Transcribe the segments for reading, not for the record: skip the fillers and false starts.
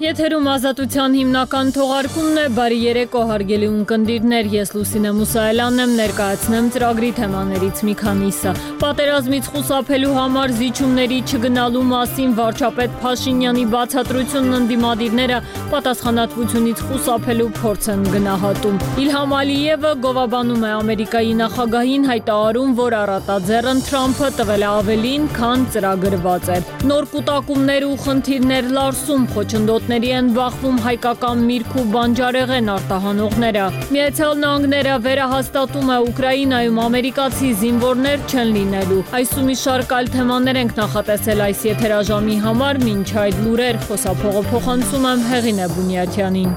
Եթերում ազատության հիմնական թողարկումն է, բարի երեկո հարգելի ունկնդիրներ, ես Լուսինե Մուսայելյանն եմ, ներկայացնեմ ծրագրի թեմաներից մի քանիսը։ Պատերազմից խուսափելու համար զիջումների չգնալու մասին վարչապետ Փաշինյանի բացատրությունն ընդդիմադիրները պատասխանատվությունից խուսափելու փորձ են գնահատում։ Իլհամ Ալիևը գովաբանում է Ամերիկայի նախագահին, հայտարարում, որ առատաձեռն Թրամփը տվել է ավելին, քան ծրագրված է։ Նոր կուտակումներ ու խնդիրներ լարսում, խոչընդոտների են բախվում հայկական միրգ ու բանջարեղեն արտահանողները։ Միացյալ Նահանգները վերահաստատում է Ուկրաինայում ամերիկացի զինվորներ չեն լինելու։ Այս ու մի շարք այլ թեմաներ ենք նախատեսել այս եթերաժամի համար, մինչ այդ լուրեր խոսափողը փոխանցում եմ Հեղինե Բունյաթյանին։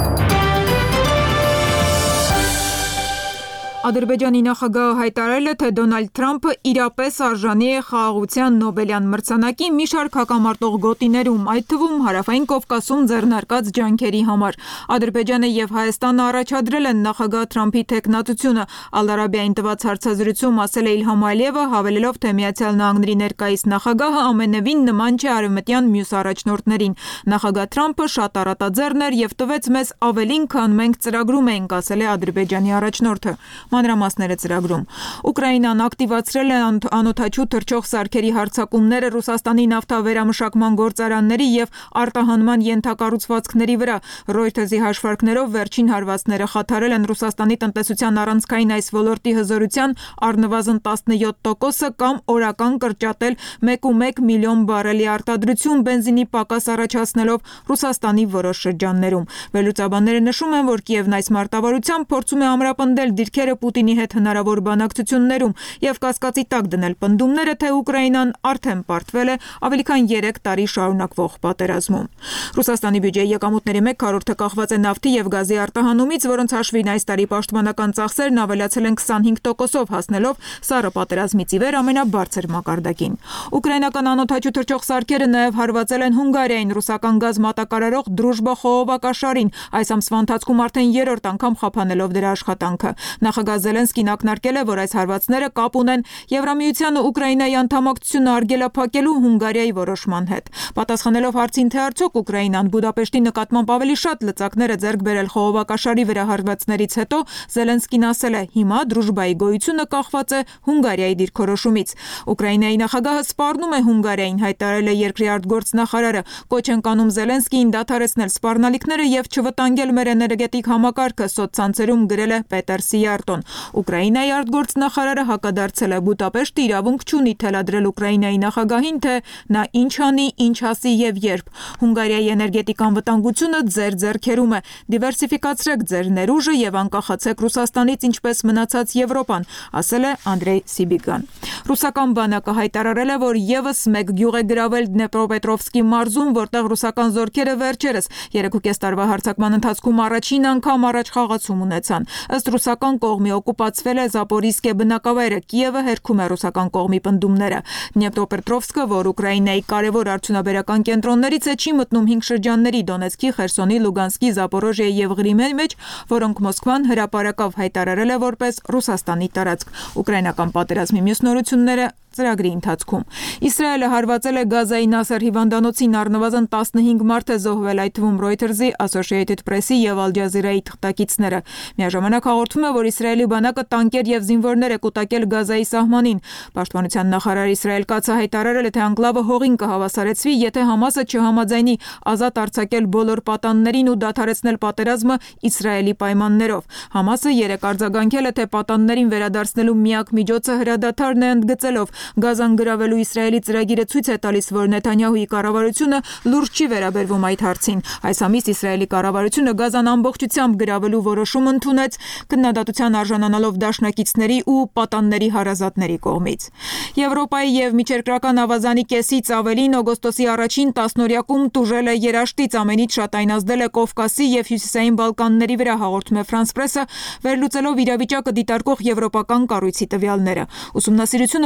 Ադրբեջանի նախագահը հայտարարել է, թե Դոնալդ Թրամփը իրապես արժանի է խաղաղության Նոբելյան մրցանակի մի շարք հակամարտող գոտիներում, այդ թվում Հարավային Կովկասում ձեռնարկած ջանքերի համար։ Ադրբեջանը եւ Հայաստանը առաջադրել են նախագահ Թրամփի թեկնածությունը։ Ալ-Արաբիային տված հարցազրույցում ասել է Իլհամ Ալիևը, հավելելով, թե Միացյալ Նահանգների ներկայիս նախագահը ամենևին նման չէ արևմտյան մյուս առաջնորդներին։ Նախագահ Թրամփը շատ առատաձեռն էր եւ տվեց մեզ ավելին, քան մենք ծրագրում էինք, ասել է Ադրբեջանի առաջնորդը։ Մանրամասները ծրագրում։ Ուկրաինան ակտիվացրել է անօդաչու թռչող սարքերի հարձակումները Ռուսաստանի նավթավերամշակման գործարանների եւ արտահանման ենթակառուցվածքների վրա։ Reuters-ի հաշվարկներով վերջին հարվածները խաթարել են Ռուսաստանի տնտեսության առանցքային այս ոլորտի հզորության առնվազն 17%-ը կամ օրական կրճատել 1.1 միլիոն բարելի արտադրություն բենզինի պակաս առաջացնելով Ռուսաստանի որոշ շրջաններում։ Վերլուծաբանները նշում են, որ Կիևն այս մարտավարությամբ փորձում է ամրապնդել դիրքերը Պուտինի հետ հնարավոր բանակցություններում եւ կասկածի տակ դնել պնդումները, թե Ուկրաինան արդեն պարտվել է ավելի քան 3 տարի շարունակվող պատերազմում։ Ռուսաստանի բյուջեի եկամուտների 1/4-ը կախված է նավթի եւ գազի արտահանումից, որոնց հաշվին այս տարի պաշտպանական ծախսերն ավելացել են 25%-ով, հասնելով սառը պատերազմից ի վեր ամենաբարձր մակարդակին։ Ուկրաինական անօդաչու թռչող սարքերը նաեւ հարվածել են Հունգարիային ռուսական գազ մատակարարող Դրուժբա խողովակաշարին, այս ամսվա ընթացքում արդեն 3-րդ անգամ խափանելով դրա աշխատանքը։ Նախագահ Զելենսկին ակնարկել է, որ այս հարվածները կապ ունեն Եվրամիությանը Ուկրաինայի անդամակցությունը արգելափակելու Հունգարիայի որոշման հետ։ Պատասխանելով հարցին, թե արդյոք Ուկրաինան Բուդապեշտի նկատմամբ ավելի շատ լծակներ է ձեռք բերել խողովակաշարի վրա հարվածներից հետո, Զելենսկին ասել է. հիմա Դրուժբայի գոյությունը կախված է Հունգարիայի դիրքորոշումից։ Ուկրաինայի նախագահը սպառնում է Հունգարիային, հայտարարել է երկրի արտգործնախարարը։ Կոչ են կանում Զելենսկիին դադարեցնել սպառնալիքները եւ չվտանգել մեր էներգետիկ համակարգը, սոցցանցերում գրել է Պետեր Սիարտոն։ Ուկրաինայի արտգործնախարարը հակադարձել է Բուդապեշտը իրավունք չունի թելադրել Ուկրաինայի նախագահին, թե նա ինչ անի, ինչ ասի եւ երբ։ Հունգարիայի էներգետիկ անվտանգությունը ձեր ձեռքերում է։ Դիվերսիֆիկացրեք ձեր ներուժը եւ անկախացեք Ռուսաստանից, ինչպես մնացած Եվրոպան, ասել է Անդրեյ Սիբիգան։ Ռուսական բանակը հայտարարել է, որ եւս մեկ գյուղ է գրավել Դնեպրոպետրովսկի մարզում, որտեղ ռուսական զորքերը վերջերս 3.5 տարվա հարձակման ընթացքում առաջին անգամ առաջ խաղացում ունեցան։ Ըստ ռուսական կողմի օկուպացվել է Զապորիզկե բնակավայրը, Կիևը հերքում է ռուսական կողմի պնդումները։ Դնեպրոպետրովսկը, որ Ուկրաինայի կարևոր արդյունաբերական կենտրոններից է, չի մտնում 5 շրջանների՝ Դոնեցկի, Խերսոնի, Լուգանսկի, Զապորոժիայի եւ Ղրիմի մեջ, որոնք Մոսկվան հրապարակավ հայտարարել է որպես Ռուսաստանի տարածք։ Ուկրաինական պատերազմի մյուս նորությունները ծրագրի ընթացքում։ Իսրայելը հարվածել է Գազայի Նասեր հիվանդանոցին, առնվազն 15 մարդ է զոհվել, այդ թվում Reuters-ի, Associated Press-ի եւ Al Jazeera-ի թղթակիցները։ Միաժամանակ հաղորդում է, որ Իսրայելի բանակը տանկեր եւ զինվորներ է կուտակել Գազայի սահմանին։ Պաշտպանության նախարար Իսրայել Կացը հայտարարել է, թե անկլավը հողին կհավասարեցվի, եթե Համասը չհամաձայնի ազատ արձակել բոլոր պատաններին ու դադարեցնել պատերազմը Իսրայելի պայմաններով։ Համասը երեկ արձագանքել է, թե պատաններին վերադարձնելու միակ միջոցը հրադադարն է, ընդգծելով. Գազան գրավելու Իսրայելի ծրագիրը ցույց է տալիս, որ Նեթանյահուի կառավարությունը լուրջ չի վերաբերվում այդ հարցին։ Այս ամիս Իսրայելի կառավարությունը Գազան ամբողջությամբ գրավելու որոշում ընդունեց, քննադատության արժանանալով դաշնակիցների ու պատանների հարազատների կողմից։ Եվրոպայի եւ միջերկրական ավազանի կեսից ավելին օգոստոսի 1-ին 10-օրյակում տուժել է երաշտից, ամենից շատ այն ազդել է Կովկասի եւ Հյուսիսային Բալկանների վրա, հաղորդում է France Press-ը, վերլուծելով իրավիճակը դիտարկող եվրոպական կառույցի տվյալները։ Ուսումնասիրությունը, որն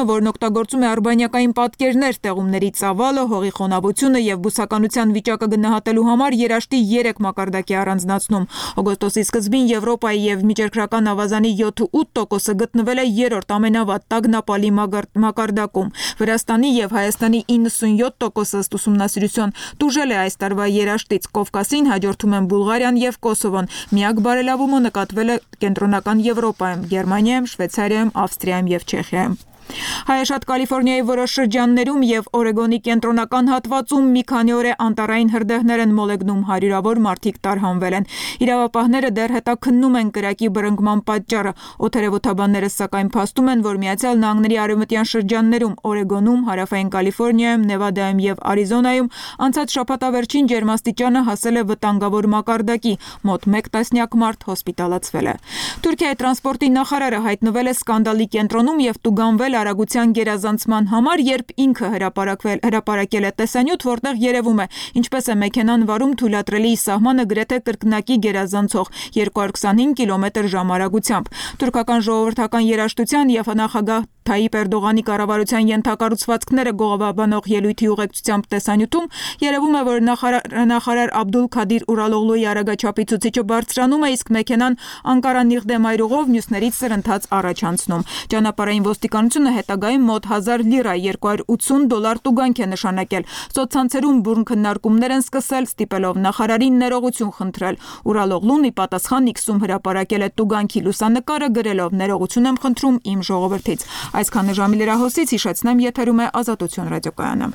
օգտագործում է արբանյակային պատկերներ, տեղումների ծավալը, հողի խոնավությունը եւ բուսականության վիճակը գնահատելու համար երաշտի 3 մակարդակի առանձնացնում։ Օգոստոսի սկզբին Եվրոպայի եւ միջերկրական ավազանի 7-8% գտնվել է 3-րդ ամենավատ տագնապալի մակարդակում։ Վրաստանի եւ Հայաստանի 97% ըստ ուսումնասիրության տուժել է այս տարվա երաշտից։ Կովկասին հաջորդում են Բուլղարիան եւ Կոսովոն։ Միակ բարելավումը նկատվել է Կենտրոնական Եվրոպայում, Գերմանիայում, Շվեյցարիայում, Ավստրիայում եւ Չեխիայում։ Հայաշատ Կալիֆոռնիայի որոշ շրջաններում եւ Օրեգոնի կենտրոնական հատվածում մի քանի օր է անտառային հրդեհներ են մոլեգնում, հարյուրավոր մարդիկ տարհանվել են։ Իրավապահները դեռ հետաքննում են կրակի բռնկման պատճառը։ Օդերևութաբանները սակայն փաստում են, որ Միացյալ Նահանգների արևմտյան շրջաններում, Օրեգոնում, Հարավային Կալիֆոռնիայում, Նևադայում եւ Արիզոնայում անցած շաբաթավերջին ջերմաստիճանը հասել է վտանգավոր մակարդակի, մոտ 1 տասնյակ մարդ հոսպիտալացվել է։ Թուրքիայի տրանսպորտի նախարարը հայտնվել է սկանդալի կենտրոնում եւ տուգանվել արագության գերազանցման համար, երբ ինքը հրապարակել է տեսանյութ, որտեղ երևում է, ինչպես է մեքենան վարում թույլատրելի սահմանը գրեթե կրկնակի գերազանցող 225 կմ/ժ արագությամբ։ Թուրքական ժողովրդական երաժշտության եւ նախագահ Թայիպ Էրդողանի կառավարության ենթակառուցվածքները գովաբանող ելույթի ուղեկցությամբ տեսանյութում երևում է, որ նախարար Աբդուլ Քադիր Ուրալօղլուի արագաչափի ցուցիչը բարձրանում է, իսկ մեքենան Անկարա-Նիղդե մայրուղով մյուսներից սրընթաց առաջանցնում։ Ճանապարհային ոստիկանությունը հետագայում մոտ 1000 լիրա $280 տուգանք է նշանակել։ Սոցցանցերում բուրըն քննարկումներ են սկսել, ստիպելով նախարարին ներողություն խնդրել։ Ուրալօղլուն ի պատասխան X-ում հրապարակել է տուգանքի լուսանկարը, գրելով ներողություն եմ խնդրում իմ ժողովրդից։ Այսքանը ժամի լրահոսից, հիշեցնեմ, եթերում է Ազատություն ռադիոկայանը։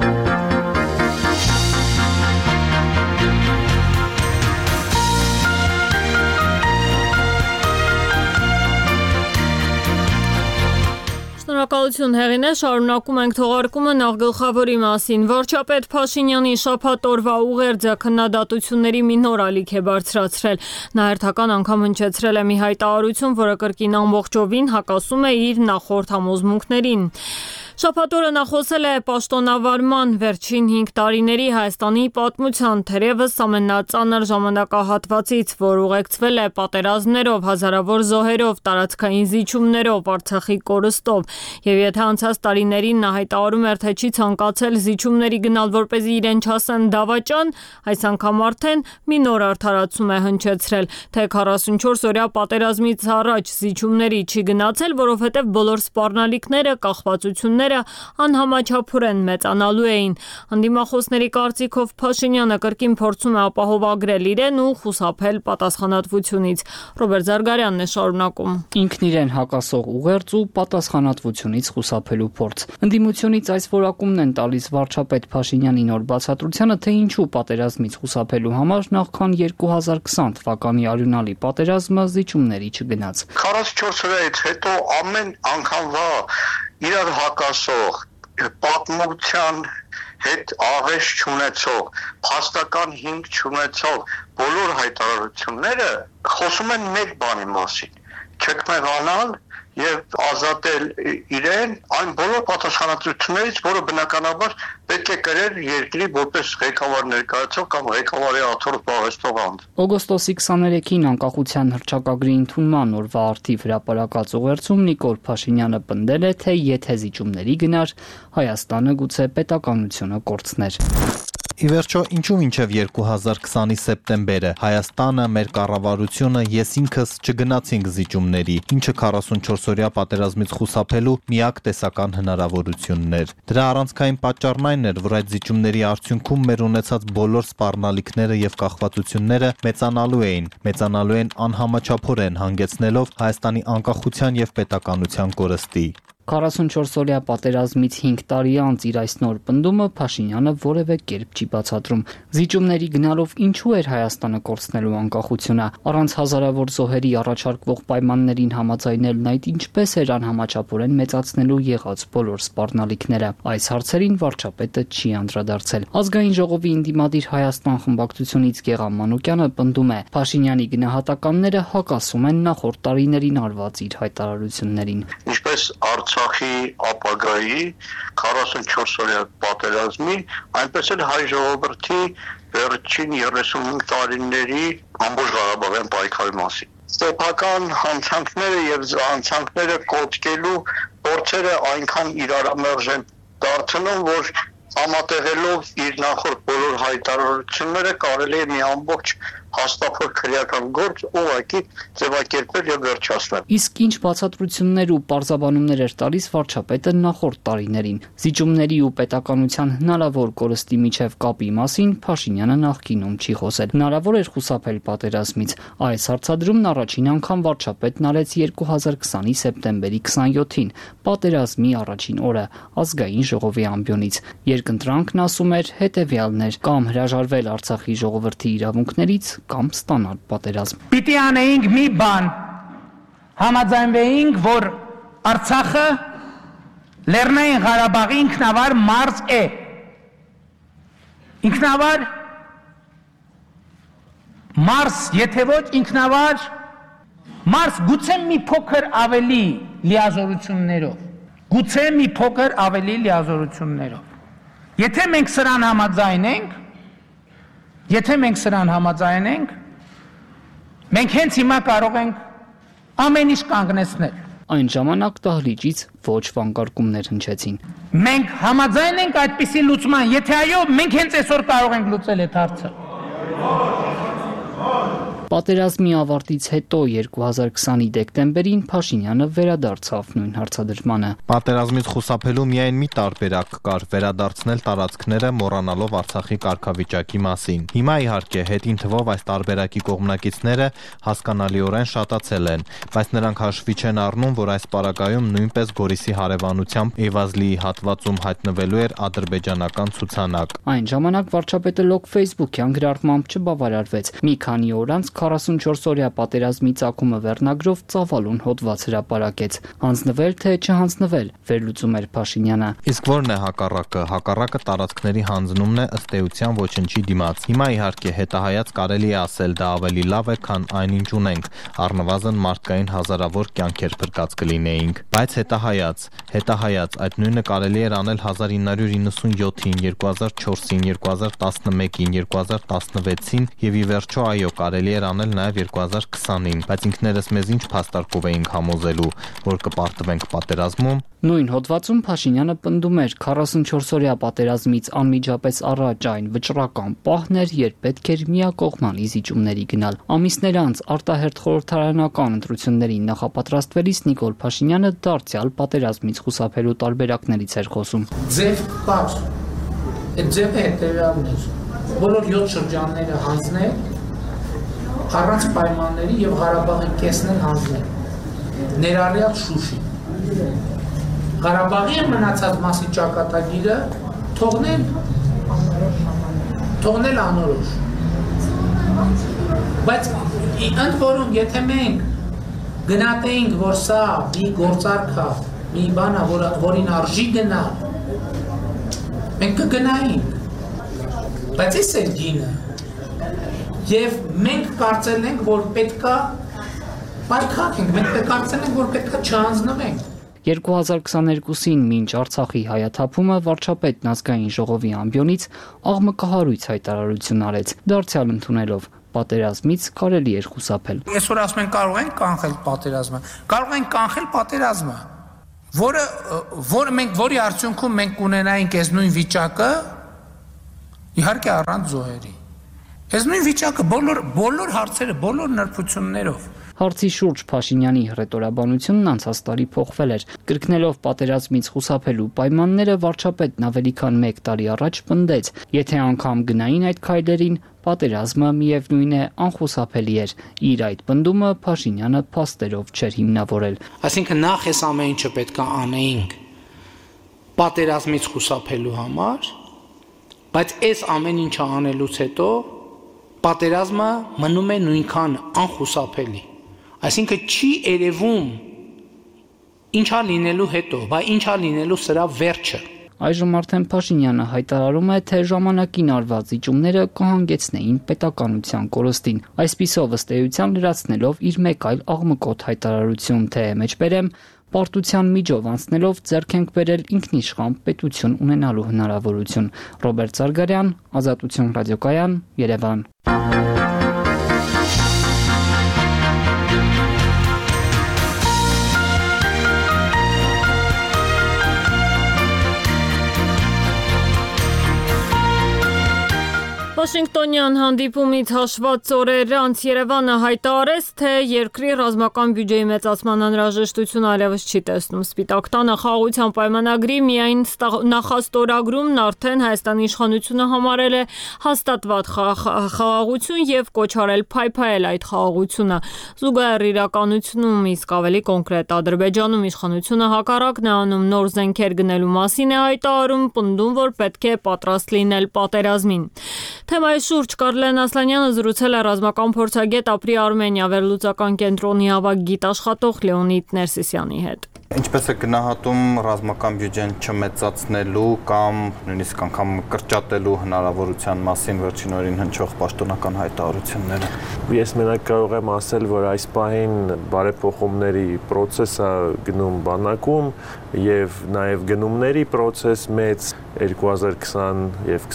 Շնորհակալություն Հեղինե, շարունակում ենք թողարկումը նախ գլխավորի մասին։ Վարչապետ Փաշինյանի շաբաթ օրվա ուղերձը քննադատությունների մի նոր ալիք է բարձրացրել։ Նա հերթական անգամ հնչեցրել է մի հայտարարություն, որը կրկին ամբողջովին հակասում է իր նախորդ համոզմունքներին։ Շաբաթ օրը նա խոսել է պաշտոնավարման վերջին 5 տարիների Հայաստանի պատմության, թերևս ամենածանր ժամանակահատվածից, որ ուղեկցվել է պատերազմներով, հազարավոր զոհերով, տարածքային զիջումներով, Արցախի կորստով, եւ եթե անցած տարիներին նա հայտարարում էր, թե չի ցանկացել զիջումների գնալ, որպեսզի իրեն չասեն դավաճան, այս անգամ արդեն մի նոր արդարացում է հնչեցրել, թե 44-օրյա պատերազմից առաջ զիջումների չի գնացել, որովհետեւ բոլոր սպառնալիքները, կախվածությունները անհամաչափորեն մեծանալու էին։ Անդիմախոսների կարծիքով Փաշինյանը կրկին փորձում է ապահովագրել իրեն ու խուսափել պատասխանատվությունից։ Ռոբերտ Զարգարյանն է շարունակում։ Ինքն իրեն հակասող ուղերձ ու պատասխանատվությունից խուսափելու փորձ։ Ընդդիմությունից այս որակումն են տալիս վարչապետ Փաշինյանի նոր բացատրությանը, թե ինչու պատերազմից խուսափելու համար նախքան 2020 թվականի արյունալի պատերազմը զիջումների չգնաց։ 44 օրից հետո ամեն անգամվա իրար հակասող, պատմության հետ աղեշ չունեցող, փաստական հիմք չունեցող բոլոր հայտարարությունները խոսում են մեկ բանի մասին՝ չքմեղանալ եւ ազատել իրեն այն բոլոր պատասխանատվություններից, որը բնականաբար պետք է կրեր երկրի որպես ղեկավար ներկայացող կամ ղեկավարի աթոռ զբաղեցնող անձ։ Օգոստոսի 23-ին անկախության հռչակագրի ընդունման օրվա արդիվ հրապարակած ուղերձում Նիկոլ Փաշինյանը պնդել է, թե եթե զիջումների գնար, Հայաստանը գուցե պետականությունը կորցներ։ Ի վերջո, ինչու մինչև 2020-ի սեպտեմբերը Հայաստանը, մեր կառավարությունը, ես ինքս չգնացինք զիջումների, ինչը 44-օրյա պատերազմից խուսափելու միակ տեսական հնարավորությունն էր։ Դրա առանցքային պատճառն այն էր, որ այդ զիջումների արդյունքում մեր ունեցած բոլոր սպառնալիքները եւ կախվածությունները մեծանալու են անհամաչափորեն, հանգեցնելով Հայաստանի անկախության եւ պետականության կորստի։ 44-օրյա պատերազմից 5 տարի անց իր այս նոր պնդումը Փաշինյանը որևէ կերպ չի բացատրում։ Զիջումների գնալով ինչու էր Հայաստանը կորցնելու անկախությունը, առանց հազարավոր զոհերի առաջարկվող պայմաններին համաձայնելն այդ ինչպես էր անհամաչափորեն մեծացնելու եղած բոլոր սպառնալիքները։ Այս հարցերին վարչապետը չի անդրադարձել։ Ազգային ժողովի ընդդիմադիր Հայաստան խմբակցությունից Գեղամ Մանուկյանը պնդում է, Փաշինյանի գնահատականները հակասում են նախորդ տարիներին արված իր հայտարարություններին։ Ինչպես Արցախի ապագայի 44-օրյա պատերազմի, այնպես էլ հայ ժողովրդի վերջին 35 տարիների ամբողջ Ղարաբաղյան պայքարի մասին։ Սեփական հանցանքները եւ հանցանքները կոչկելու փորձերը այնքան իրարամերժ են դարձնում, որ համատեղելով իր նախորդ բոլոր հայտարարությունները կարելի է մի ամբողջ հաստափող քրեական գործ ուղղակի ձևակերպել եւ վերջացնել։ Իսկ ինչ բացատրություններ ու պարզաբանումներ էր տալիս վարչապետը նախորդ տարիներին զիջումների ու պետականության հնարավոր կորստի միջև կապի մասին Փաշինյանը նախկինում չի խոսել։ Հնարավոր էր խուսափել պատերազմից։ Այս հարցադրումն առաջին անգամ վարչապետն արեց 2020-ի սեպտեմբերի 27-ին, պատերազմի առաջին օրը, ազգային ժողովի ամբիոնից։ Երկընտրանքն ասում էր հետևյալներ՝ կամ հրաժարվել Արցախի ժողովրդի իրավունքներից, կամ ստանալ պատերազմ։ Պիտի անեինք մի բան, համաձայնվեինք, որ Արցախը Լեռնային Ղարաբաղի ինքնավար մարզ է։ Ինքնավար մարզ, եթե ոչ ինքնավար մարզ, գուցե մի փոքր ավելի լիազորություններով, Եթե մենք սրան համաձայնենք, մենք հենց հիմա կարող ենք ամեն ինչ կանգնեցնել։ Այն ժամանակ դահլիճից ոչ վանկարկումներ հնչեցին։ Մենք համաձայն ենք այդպիսի լուծման, եթե այո, մենք հենց այսօր կարող ենք լուծել այդ հարցը։ Պատերազմի ավարտից հետո 2020-ի դեկտեմբերին Փաշինյանը վերադարձավ նույն հարցադրմանը։ Պատերազմից խուսափելու միայն մի տարբերակ կար՝ վերադարձնել տարածքները, մոռանալով Արցախի կարգավիճակի մասին։ Հիմա իհարկե հետին թվով այս տարբերակի կողմնակիցները հասկանալիորեն շատացել են, բայց նրանք հաշվի չեն առնում, որ այս պարագայում նույնպես Գորիսի հարևանությամբ Էվազլիի հատվածում հայտնվելու էր ադրբեջանական ցուցանակ։ Այն ժամանակ վարչապետը լոկ Facebook-յան գրառմամբ չբավարարվեց։ Մի քանի օր անց 44-օրյա պատերազմի ծագումը վերնագրով ծավալուն հոդված հրապարակեց։ Հանձնվել թե չհանձնվել, վերլուծում էր Փաշինյանը։ Իսկ ո՞րն է հակառակը։ Հակառակը տարածքների հանձնումն է ըստ էության ոչնչի դիմաց։ Հիմա իհարկե հետահայաց կարելի է ասել դա ավելի լավ է, քան այնինչ ունենք, առնվազն մարդկային հազարավոր կյանքեր փրկած կլինեինք։ Բայց հետահայաց այդ նույնը կարելի էր անել 1997-ին, 2004-ին, 2011-ին, 2016-ին եւ ի վերջո այո, կարելի էր անել նաև 2020-ին, բայց ինքներս մեզ ինչ փաստարկով էինք համոզելու, որ կպարտվենք պատերազմում։ Նույն հոդվածում Փաշինյանը պնդում էր 44-օրյա պատերազմից անմիջապես առաջ այն վճռական պահն էր, երբ պետք էր միակողմանի զիջումների գնալ։ Ամիսներ անց արտահերթ խորհրդարանական ընտրություններին նախապատրաստվելիս Նիկոլ Փաշինյանը դարձյալ պատերազմից խուսափելու տարբերակներից էր խոսում։ Ձև կար, այդ ձևը հետևյալն էր, բոլոր 7 շրջանները հանձնել, առանց պայմանների եւ Ղարաբաղի կեսն էլ հանձնել, ներառյալ Շուշի։ Ղարաբաղի մնացած մասի ճակատագիրը թողնել անորոշ։ Բայց ընդ որում, եթե մենք գնահատեինք, որ սա մի գործարք է, մի բան է, որին արժի գնալ, մենք կգնայինք։ Բայց այս է գինը։ Եվ մենք կարծել ենք, որ պետքա պայքարենք, մենք կարծել ենք, որ պետքա չհանձնվենք։ 2022-ին մինչ Արցախի հայաթափումը վարչապետն ազգային ժողովի ամբիոնից աղմկահարույց հայտարարություն արեց, դարձյալ ընդունելով պատերազմից կարելի էր խուսափել։ Այսօր ասում են կարող ենք կանխել պատերազմը, որի արդյունքում մենք ունենայինք այս նույն վիճակը, իհարկե առանց զոհերի։ Այս նույն վիճակը բոլոր հարցերը, բոլոր նրբություններով։ Հարցի շուրջ Փաշինյանի հռետորաբանությունն անցած տարի փոխվել էր։ Կրկնելով պատերազմից խուսափելու պայմանները, վարչապետն ավելի քան 1 տարի առաջ պնդեց, եթե անգամ գնային այդ քայլերին, պատերազմը միևնույն է անխուսափելի էր։ Իր այդ պնդումը Փաշինյանը փաստերով չէր հիմնավորել։ Այսինքն նախ այս ամեն ինչը պետք է անեինք պատերազմից խուսափելու համար, բայց այս ամեն ինչը անելուց հետո պատերազմը մնում է նույնքան անխուսափելի։ Այսինքն չի երևում ինչա լինելու հետո, բայց ինչա լինելու սրա վերջը։ Այժմ արդեն Փաշինյանը հայտարարում է, թե ժամանակին արված զիջումները կհանգեցնեին պետականության կորստին։ Այսպիսով ըստ էության լրացնելով իր մեկ այլ աղմկոտ հայտարարություն, թե մեջբերեմ պարտության միջով անցնելով ձեռք ենք բերել ինքնիշխան պետություն ունենալու հնարավորություն։ Ռոբերտ Զարգարյան, Ազատություն ռադիոկայան, Երևան։ Վաշինգտոնյան հանդիպումից հաշված օրեր անց Երևանը հայտարարեց, թե երկրի ռազմական բյուջեի մեծացման անհրաժեշտությունը այլևս չի տեսնում։ Սպիտակ տանը խաղաղության պայմանագրի միայն նախաստորագրումն արդեն Հայաստանի իշխանությունը համարել է հաստատված խաղաղություն եւ կոչ արել փայփայել այդ խաղաղությունը։ Զուգահեռ իրականությունում իսկ ավելի կոնկրետ Ադրբեջանում իշխանությունը հակառակն է անում, նոր զենքեր գնելու մասին է հայտարարում, պնդում, որ պետք է պատրաստ լինել պատերազմին։ Թեմայի շուրջ Կարլեն Ասլանյանը զրուցել է ռազմական փորձագետ Ապրի Արմենիա վերլուծական կենտրոնի ավագ գիտաշխատող Լեոնիդ Ներսիսյանի հետ։ Ինչպես է գնահատում ռազմական բյուջեն չմեծացնելու կամ նույնիսկ անգամ կրճատելու հնարավորության մասին վերջին օրերին հնչող պաշտոնական հայտարարությունները։ Ես մենակ կարող եմ ասել, որ այս պահին բարեփոխումների process-ը գնում բանակում եւ նաեւ գնումների process մեծ 2020 եւ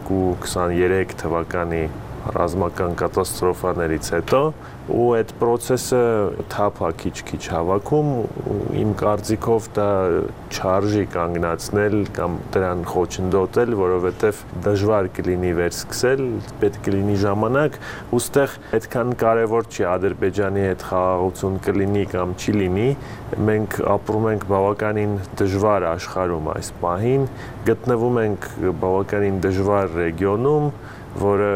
22-23 թվականի ռազմական կատաստրոֆաներից հետո ու այդ process-ը թափա քիչ-քիչ հավաքում իմ կարծիքով դա չարժի կանգնացնել կամ դրան խոչընդոտել, որովհետև դժվար կլինի վերսկսել, պետք կլինի ժամանակ, ուստեղ այդքան կարևոր չի Ադրբեջանի հետ խաղաղություն կլինի կամ չի լինի, մենք ապրում ենք բավականին դժվար աշխարհում այս պահին, գտնվում ենք բավականին դժվար ռեգիոնում, որը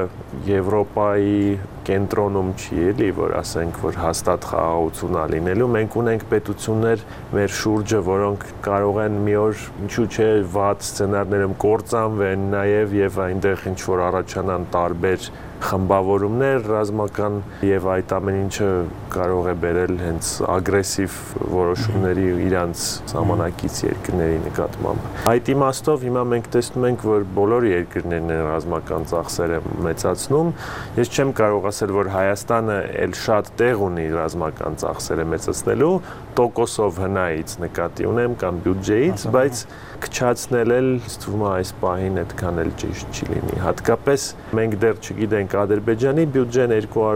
Եվրոպայի կենտրոնում չի էլի, որ ասենք, որ հաստատ խաղաղություն է լինելու, մենք ունենք պետություններ մեր շուրջը, որոնք կարող են մի օր, ինչու՞ չէ, վատ սցենարներում կործանվեն նաև եւ այնտեղ ինչ որ առաջանան տարբեր խմբավորումներ ռազմական եւ այդ ամեն ինչը կարող է բերել հենց ագրեսիվ որոշումների իրանց ժամանակից երկրների նկատմամբ։ Այդ իմաստով հիմա մենք տեսնում ենք, որ բոլոր երկրներն են ռազմական ծախսերը մեծացնում։ Ես չեմ կարող ասել, որ Հայաստանը էլ շատ տեղ ունի ռազմական ծախսերը մեծացնելու, տոկոսով հնայից նկատի ունեմ կամ բյուջեից, բայց քչացնել էլ թվում է այս պահին այդքան էլ ճիշտ չի լինի։ Հատկապես մենք դեռ չգիտենք Ադրբեջանի բյուջեն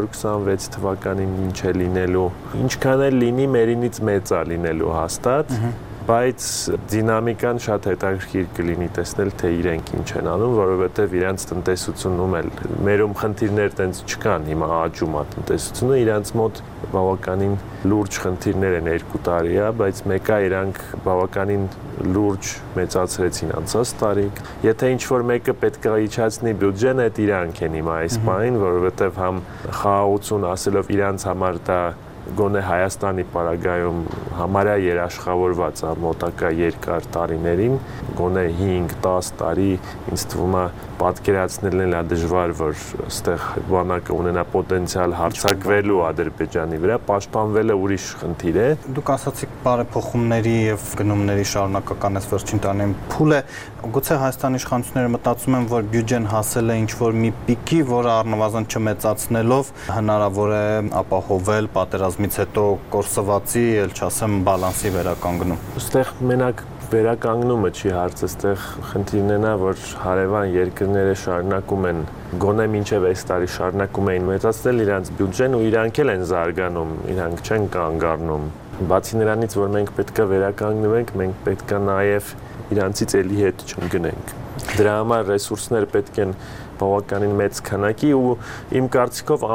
226 թվականին ինչ է լինելու, ինչքան էլ լինի մերինից մեծ է լինելու հաստատ, բայց դինամիկան շատ հետաքրքիր կլինի տեսնել, թե իրենք ինչ են անում, որովհետև իրենց տնտեսությունում էլ մերում խնդիրներ տենց չկան, հիմա աճում է տնտեսությունը, իրենց մոտ բավականին լուրջ խնդիրներ են 2 տարի է, բայց մեկը իրանք բավականին լուրջ մեծացրեցին անցած տարի։ Եթե ինչ-որ մեկը պետք է իջացնի բյուջեն, այդ իրանք են հիմա այս պահին, որովհետև համ խաղաղություն ասելով իրանց համար դա գոնե Հայաստանի պարագայում համարյա երաշխավորված է մոտակա երկար տարիներին, գոնե 5-10 տարի, ինձ թվում է պատկերացնելն է դժվար, որ այստեղ բանակը ունենա պոտենցիալ հարձակվելու Ադրբեջանի վրա, պաշտպանվելը ուրիշ խնդիր է։ Դուք ասացիք բարեփոխումների եւ գնումների շարունակական այս վերջին տարիներին փուլ է, գուցե Հայաստանի իշխանությունները մտածում են, որ բյուջեն հասել է ինչ-որ մի պիկի, որը առնվազն չմեծացնելով հնարավոր է ապահովել պատերազմից հետո կորսվածի, ել չասեմ, բալանսի վերականգնում։ Այստեղ մենակ վերականգնումը չի հարցը, այստեղ խնդիրն է նա, որ հարևան երկրները շարունակում են, գոնե մինչև այս տարի շարունակում էին մեծացնել իրանց բյուջեն ու իրանք էլ են զարգանում, իրանք չեն կանգ առնում։ Բացի նրանից, որ մենք պետք է վերականգնվենք, մենք պետք է նաև իրանցից էլի հետ չընկնենք։ Դրա համար ռեսուրսներ պետք են բավականին մեծ քանակի ու իմ կարծիքով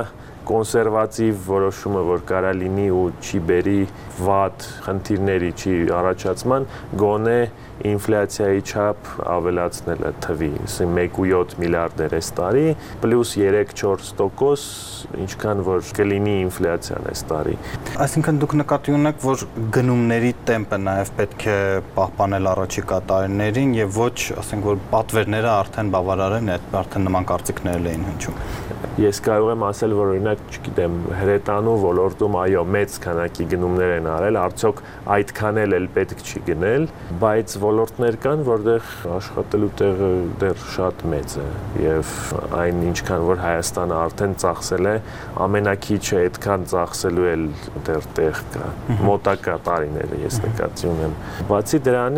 կոնսերվատիվ որոշումը, որ կարա լինի ու չի բերի վատ խնդիրների, չի առաջացման, գոնե ինֆլյացիայի չափ ավելացնելը թվի, 1.7 միլիարդ էր այս տարի, պլյուս 3-4%, ինչքան որ կլինի ինֆլյացիան այս տարի։ Այսինքն դուք նկատի ունեք, որ գնումների տեմպը նաև պետք է պահպանել առաջիկա տարիներին եւ ոչ, ասենք, որ պատվերները արդեն բավարար են, արդեն նման կարծիքներ էին հնչում։ Ես կարող եմ ասել, որ օրինակ, չգիտեմ, հրետանու ոլորտում այո, մեծ քանակի գնումներ են արել, արդյոք այդքան էլ պետք չի գնել, բայց ոլորտներ կան, որտեղ աշխատելու տեղը դեռ շատ մեծ է եւ այն ինչքան որ Հայաստանը արդեն ծախսել է, ամենակիչը այդքան ծախսելու էլ դեռ տեղ կա։ Մոտակա տարիները ես նկատի ունեմ։ Բացի դրանից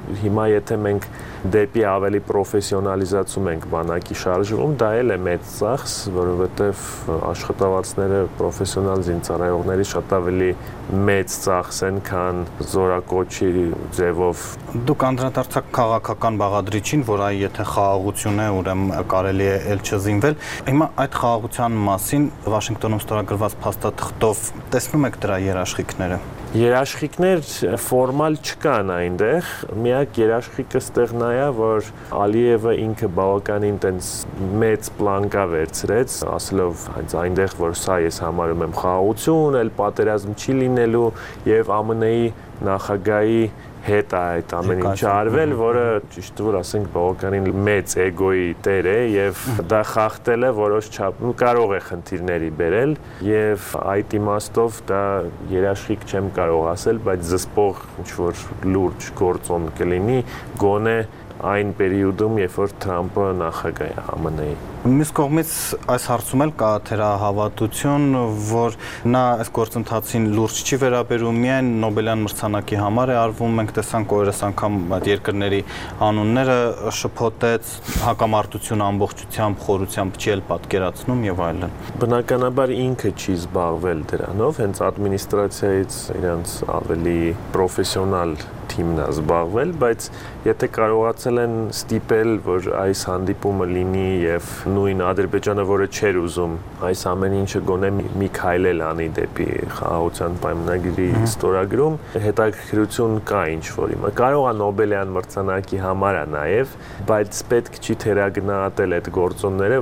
հիմա եթե մենք դեպի ավելի պրոֆեսիոնալիզացում ենք բանակի շարժվում, դա էլ է մեծ ծախս, որովհետև աշխատավարձները պրոֆեսիոնալ զինծառայողների շատ ավելի մեծ ծախս են, քան զորակոչի ձևով։ Դուք անդրադարձաք քաղաքական բաղադրիչին, որ այ եթե խաղաղություն է, ուրեմն կարելի է ել չզինվել։ Հիմա այդ խաղաղության մասին Վաշինգտոնում ստորագրված փաստաթղթով տեսնում եք դրա երաշխիքները։ Երաշխիքներ ֆորմալ չկան այնտեղ, միակ երաշխիքը ստեղ նա է, որ Ալիևը ինքը բավականին տենց մեծ պլանկա վերցրեց, ասելով հենց այնտեղ, որ սա ես համարում եմ խաղաղություն, էլ պատերազմ չի լինելու եւ ԱՄՆ-ի նախագահի հետ այդ ամեն ինչը արվել, որը ճիշտ որ ասենք բավականին մեծ էգոյի տեր է եւ դա խախտել է որոշ չափ կարող է խնդիրների բերել եւ այդ իմաստով դա երաշխիք չեմ կարող ասել, բայց զսպող ինչ որ լուրջ գործոն կլինի գոնե այն պերիոդում, երբ որ Թրամփը նախագահ է ԱՄՆ-ի։ Մյուս կողմից այս հարցում էլ կա թերահավատություն, որ նա այս գործընթացին լուրջ չի վերաբերում, միայն Նոբելյան մրցանակի համար է արվում, մենք տեսանք օրերս անգամ այդ երկրների անունները շփոթեց, հակամարտություն ամբողջությամբ, խորությամբ չի էլ պատկերացնում եւ այլն։ Բնականաբար ինքը չի զբաղվել դրանով, հենց ադմինիստրացիայից իրանց ավելի պրոֆեսիոնալ թիմն է զբաղվել, բայց եթե կարողացել են ստիպել, որ այս հանդիպումը լինի եւ նույն Ադրբեջանը, որը չէր ուզում այս ամեն ինչը գոնե մի քայլ էլ անի դեպի խաղաղության պայմանագրի ստորագրում, հետաքրքրություն կա ինչ որ հիմա։ Կարող է Նոբելյան մրցանակի համար է նաեւ, բայց պետք չի թերագնահատել այդ գործոնները։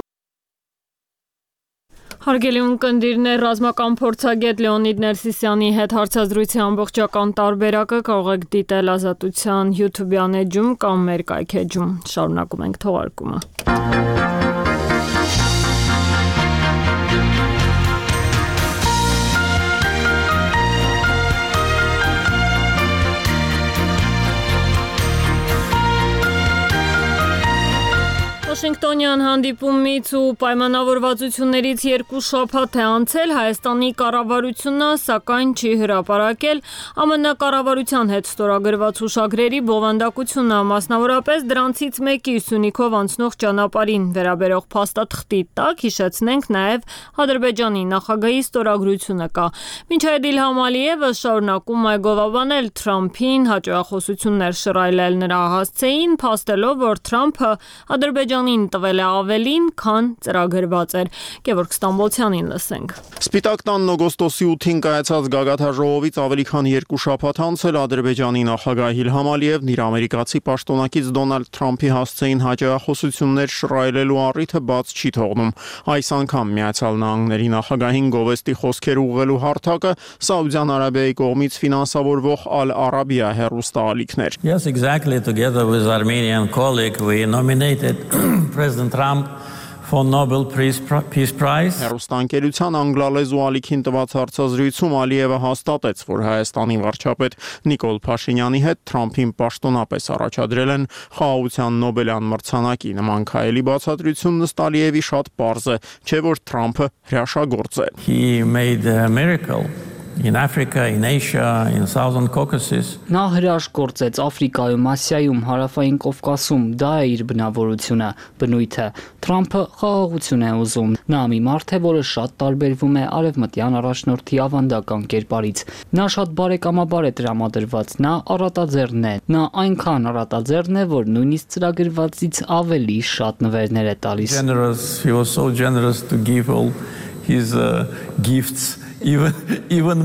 Հարգելի ունկնդիրներ, ռազմական փորձագետ Լեոնիդ Ներսիսյանի հետ հարցազրույցի ամբողջական տարբերակը կարող եք դիտել Ազատության YouTube-յան էջում կամ մեր կայքէջում։ Շարունակում ենք թողարկումը։ Վաշինգտոնյան հանդիպումից ու պայմանավորվածություններից 2 շաբաթ է անցել, Հայաստանի կառավարությունը սակայն չի հրապարակել ԱՄՆ կառավարության հետ ստորագրված հուշագրերի բովանդակությունը, մասնավորապես դրանցից մեկի Սյունիքով անցնող ճանապարհին վերաբերող փաստաթղթի տակ հիշեցնենք նաև Ադրբեջանի նախագահի ստորագրությունը կա։ Մինչ այդ Իլհամ Ալիևը շարունակում է գովաբանել Թրամփին, հաճախոսություններ շռայլել նրա հասցեին, փաստելով, որ Թրամփը Ադրբեջանին տվել է ավելին, քան ծրագրված էր։ Գևորգ Ստամբոլցյանին լսենք։ Սպիտակ տանն օգոստոսի 8-ին կայացած գագաթաժողովից ավելի քան 2 շաբաթ անցել Ադրբեջանի նախագահ Իլհամ Ալիևն իր ամերիկացի պաշտոնակից Դոնալդ Թրամփի հասցեին հաճախոսություններ շռայլելու առիթը բաց չի թողնում։ Այս անգամ Միացյալ Նահանգների նախագահին գովեստի խոսքեր ուղղելու հարթակը Սաուդյան Արաբիայի կողմից ֆինանսավորվող Al-Arabiya հեռուստաալիքներ։ Yes, exactly. Together with Armenian colleague, we nominated President Trump for Nobel Peace Prize. Հեռուստաընկերության անգլալեզու ալիքին տված հարցազրույցում Ալիևը հաստատեց, որ Հայաստանի վարչապետ Նիկոլ Փաշինյանի հետ Թրամփին պաշտոնապես առաջադրել են խաղաղության Նոբելյան մրցանակի։ Նման քայլի բացատրությունն ըստ Ալիևի շատ պարզ է, չէ՞ որ Թրամփը հրաշագործ է։ He made a miracle. In Africa, in Asia, in Southern Caucasus. Նա հրաշքորձեց Աֆրիկայում, Ասիայում, Հարավային Կովկասում, դա է իր բնավորությունը, բնույթը։ Թրամփը խաղաղություն է ուզում։ Նա մի մարդ է, որը շատ տարբերվում է արևմտյան առաջնորդի ավանդական կերպարից։ Նա շատ բարեկամաբար է տրամադրված, նա առատաձեռն է։ Նա այնքան առատաձեռն է, որ նույնիսկ ծրագրվածից ավելի շատ նվերներ է տալիս։ He was so generous to give all his gifts. Even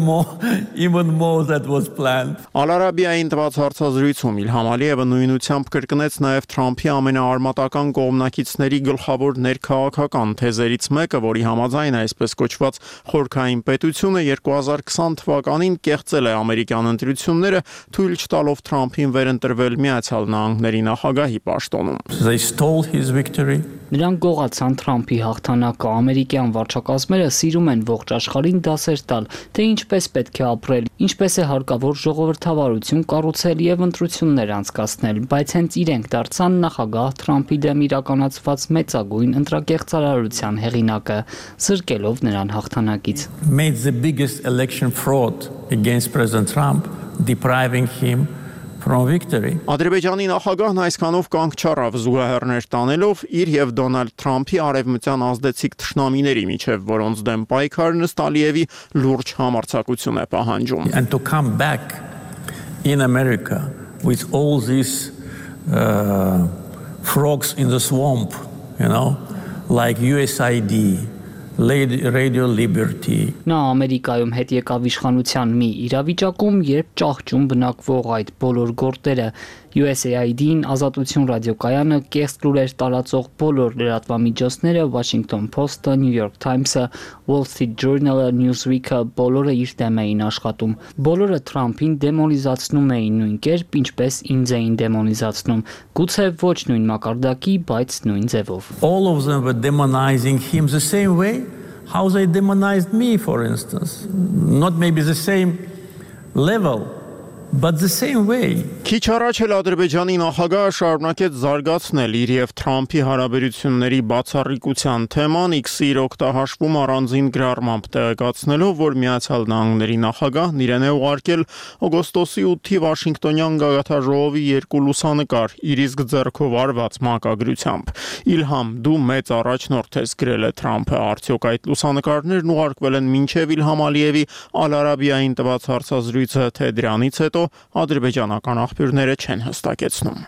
more that was planned. Al-Arabiyaին տված հարցազրույցում Իլհամ Ալիևը նույնությամբ կրկնեց նաև Թրամփի ամենաարմատական կողմնակիցների գլխավոր ներքաղաքական թեզերից մեկը, որի համաձայն այսպես կոչված խորքային պետությունը 2020 թվականին կեղծել է ամերիկյան ընտրությունները, թույլ չտալով Թրամփին վերընտրվել Միացյալ Նահանգների նախագահի պաշտոնում։ They stole his victory. Նրանք գողացան Թրամփի հաղթանակը, ամերիկյան վարչակազմերը սիրում են ողջ աշխարհին դասեր տալ, թե ինչպես պետք է ապրել, ինչպես է հարկավոր ժողովրդավարություն կառուցել եւ ընտրություններ անցկացնել, բայց հենց իրենք դարձան նախագահ Թրամփի դեմ իրականացված մեծագույն ընտրակեղծարարության հեղինակը, զրկելով նրան հաղթանակից։ Made the biggest election fraud against President Trump, depriving him from victory. Ադրբեջանի նախագահն այսքանով կանգ չառավ զուգահեռներ տանելով իր եւ Դոնալդ Թրամփի արևմտյան ազդեցիկ թշնամիների միջև, որոնց դեմ պայքարն ըստ Ալիևի լուրջ համարձակություն է պահանջում. And to come back in America with all these frogs in the swamp, like USAID, Radio Liberty. Նա Ամերիկայում հետ եկավ իշխանության մի իրավիճակում, երբ ճահճում բնակվող այդ բոլոր գորտերը USAID-ին, Ազատություն ռադիոկայանը, կեղծ լուրեր տարածող բոլոր լրատվամիջոցները, Washington Post-ը, New York Times-ը, Wall Street Journal-ը, Newsweek-ը, բոլորը իր դեմ էին աշխատում։ Բոլորը Թրամփին դեմոնիզացնում էին նույն կերպ, ինչպես ինձ էին դեմոնիզացնում։ Գուցե ոչ նույն մակարդակի, բայց նույն ձևով։ All of them were demonizing him the same way how they demonized me, for instance. Not maybe the same level, but the same way. Քիչ առաջ էլ Ադրբեջանի նախագահը շարունակեց զարգացնել իր եւ Թրամփի հարաբերությունների բացառիկության թեման, X-ի իր օգտահաշվում առանձին գրառմամբ տեղեկացնելով, որ Միացյալ Նահանգների նախագահն իրեն է ուղարկել օգոստոսի 8-ի Վաշինգտոնյան գագաթաժողովի 2 լուսանկար իր իսկ ձեռքով արված մակագրությամբ։ Իլհամ, դու մեծ առաջնորդ ես, գրել է Թրամփը, արդյոք այդ լուսանկարներն ուղարկվել են մինչև Իլհամ Ալիևի Ալ-Արաբիային տված հարցազրույցը, թե դրանից հետո ադրբեջանական աղբյուրները չեն հստակեցնում։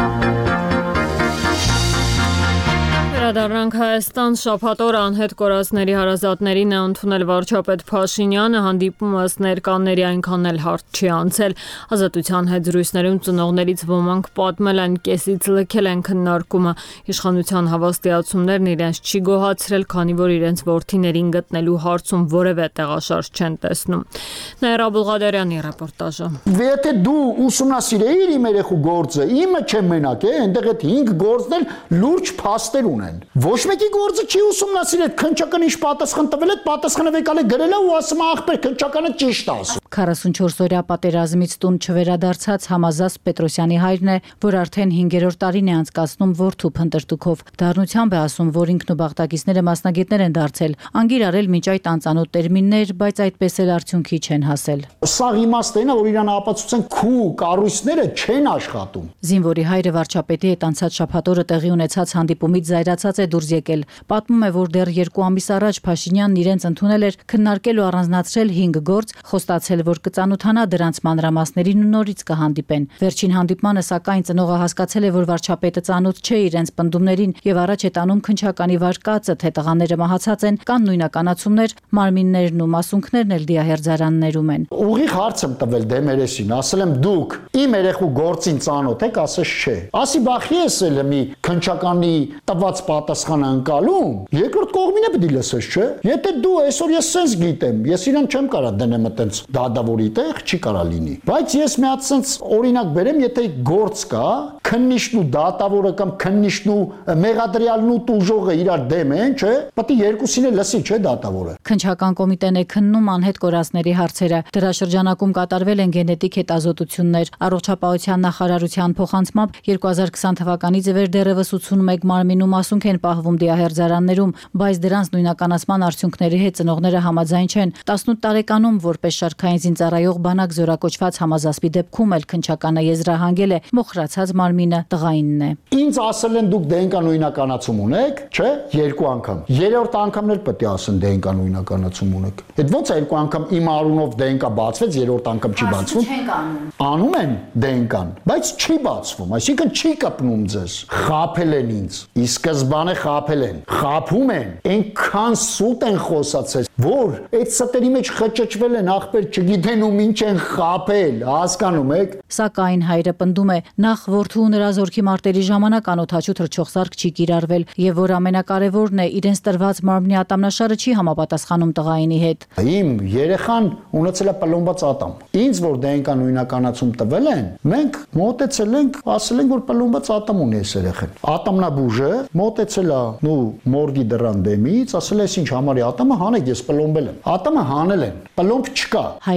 Վերադառնանք Հայաստան, շաբաթ օրը անհետ կորածների հարազատներին է ընդունել վարչապետ Փաշինյանը, հանդիպումս ներկաների այնքան էլ հարթ չի անցել։ Ազատության հետ զրույցներում ծնողներից ոմանք պատմել են, կեսից լքել են քննարկումը, իշխանության հավաստիացումներն իրենց չի գոհացրել, քանի որ իրենց որդիներին գտնելու հարցում որևէ տեղաշարժ չեն տեսնում։ Նաիրա Բուլղադարյանի ռեպորտաժը։ Եթե դու ուսումնասիրեիր իմ երեխու գործը, իմը չեմ մենակ, այնտեղ այդ 5 գործն էլ լուրջ փաստեր ունեն։ Ոչ մեկի գործը չի ուսումնասիրել, քննչականը ինչ պատասխան տվել է, պատասխանը եկալ է գրել է ու ասում է ախպեր, քննչականը ճիշտ ասում։ 44-օրյա պատերազմից տուն չվերադարձած Համազաս Պետրոսյանի հայրն է, որ արդեն 5-րդ տարին է անցկացնում որդու փնտրտուքով։ Դառնությամբ է ասում, որ ինքն ու բաղտակիցները մասնագետներ են դարձել, անգիր արել մինչ այդ անծանոթ տերմիններ, բայց այդպես էլ արդյունքի չեն հասել։ Սա իմաստն է, որ իրան ապացուցեն քու կառույցները չեն աշխատում։ Զինվորի հայրը վարչապետի հետ անցած շաբաթ օրը տեղի ունեցած հանդիպումից զայրացած է դուրս եկել։ Պատմում է, որ դեռ 2 ամիս առաջ Փաշինյանն իրենց ընդունել էր քննարկել ու առանձնացրել 5 գործ, խոստացել, որ կծանոթանա դրանց մանրամասներին ու նորից կհանդիպեն։ Վերջին հանդիպմանը սակայն ծնողը հասկացել է, որ վարչապետը ծանոթ չէ իրենց պնդումներին եւ առաջ է տանում քննչականի վարկածը, թե տղաները մահացած են, կան նույնականացումներ, մարմիններն ու մասունքներն էլ դիահերձարաններում են։ Ուղիղ հարց եմ տվել դեմերեսին, ասել եմ դուք իմ երեխու գործին ծանոթ եք, ասես չէ։ Ասի բախի ես էլ մի քննչականի տված պատասխանը անցալում, երկրորդ կողմին է պետք է լսես, չէ։ Եթե դու այսօր ես sense գիտեմ, ես իրան չեմ կարա դնեմ այտենց դադավորի տեղ, չի կարա լինի։ Բայց ես մի հատ sense օրինակ բերեմ, եթե գործ կա, քննիչն ու դատավորը կամ քննիչն ու մեղադրյալն ու տուժողը իրար դեմ են, չէ։ Պետք է երկուսին էլ լսի, չէ, դատավորը։ Քննչական կոմիտեն է քննում անհետ կորածների հարցերը։ Դրա շրջանակում կատարվել են գենետիկ հետազոտություններ։ Առողջապահության նախարարության փոխանցմամբ 2020 թվականից ի վեր դեռևս 81 մարմին ու մասունք են պահվում դիահերձարաններում, բայց դրանց նույնականացման արդյունքների հետ ծնողները համաձայն չեն։ 18 տարեկանում որպես շարքային զինծառայող բանակ զորակոչված Համազասպի դեպքում էլ քննչականը եզրահանգել է մոխրացած մարմինը տղայինն է։ Ինձ ասել են դուք դենկա նույնականացում ունեք, չէ, 2 անգամ։ Երրորդ անգամն էլ պետք է ասեն դենկա նույնականացում ունեք։ Այդ ոնց է 2 անգամ իմ արունով դենկա բացվեց, երրորդ անգամ չի բացվում։ Անում են դենկան, բայց չի բացվում, այսինքն չի կպնում ձեզ։ Խաբել են ինձ։ Ի սկզբանե խաբել են, խաբում են, այնքան սուտ են խոսացել, որ այդ ստերի մեջ խճճվել են ախպեր, չգիտեն ում ինչ են խաբել, հասկանում եք։ Սակայն հայրը պնդում է, նախ որդու ու նրա զորքի մարտերի ժամանակ անօթաչու թռչող սարք չի կիրառվել, եւ որ ամենակարևորն է, իրենց տրված մարմնի ատամնաշարը չի համապատասխանում տղայինի հետ։ Իմ երեխան ունեցել է պլոմբած ատամ։ Ինձ որ դենկա նույնականացում տվել են, մենք մոտեցել ենք, ասել ենք որ պլոմբած ատամ ունի այս երեխան։ Ատամնաբուժը մոտեցել է մորգի դռան դեմից, ասել է ինչ համարի ատամը հանեք, ես պլոմբել եմ։ Ատամը հանել են, պլոմբ չկա։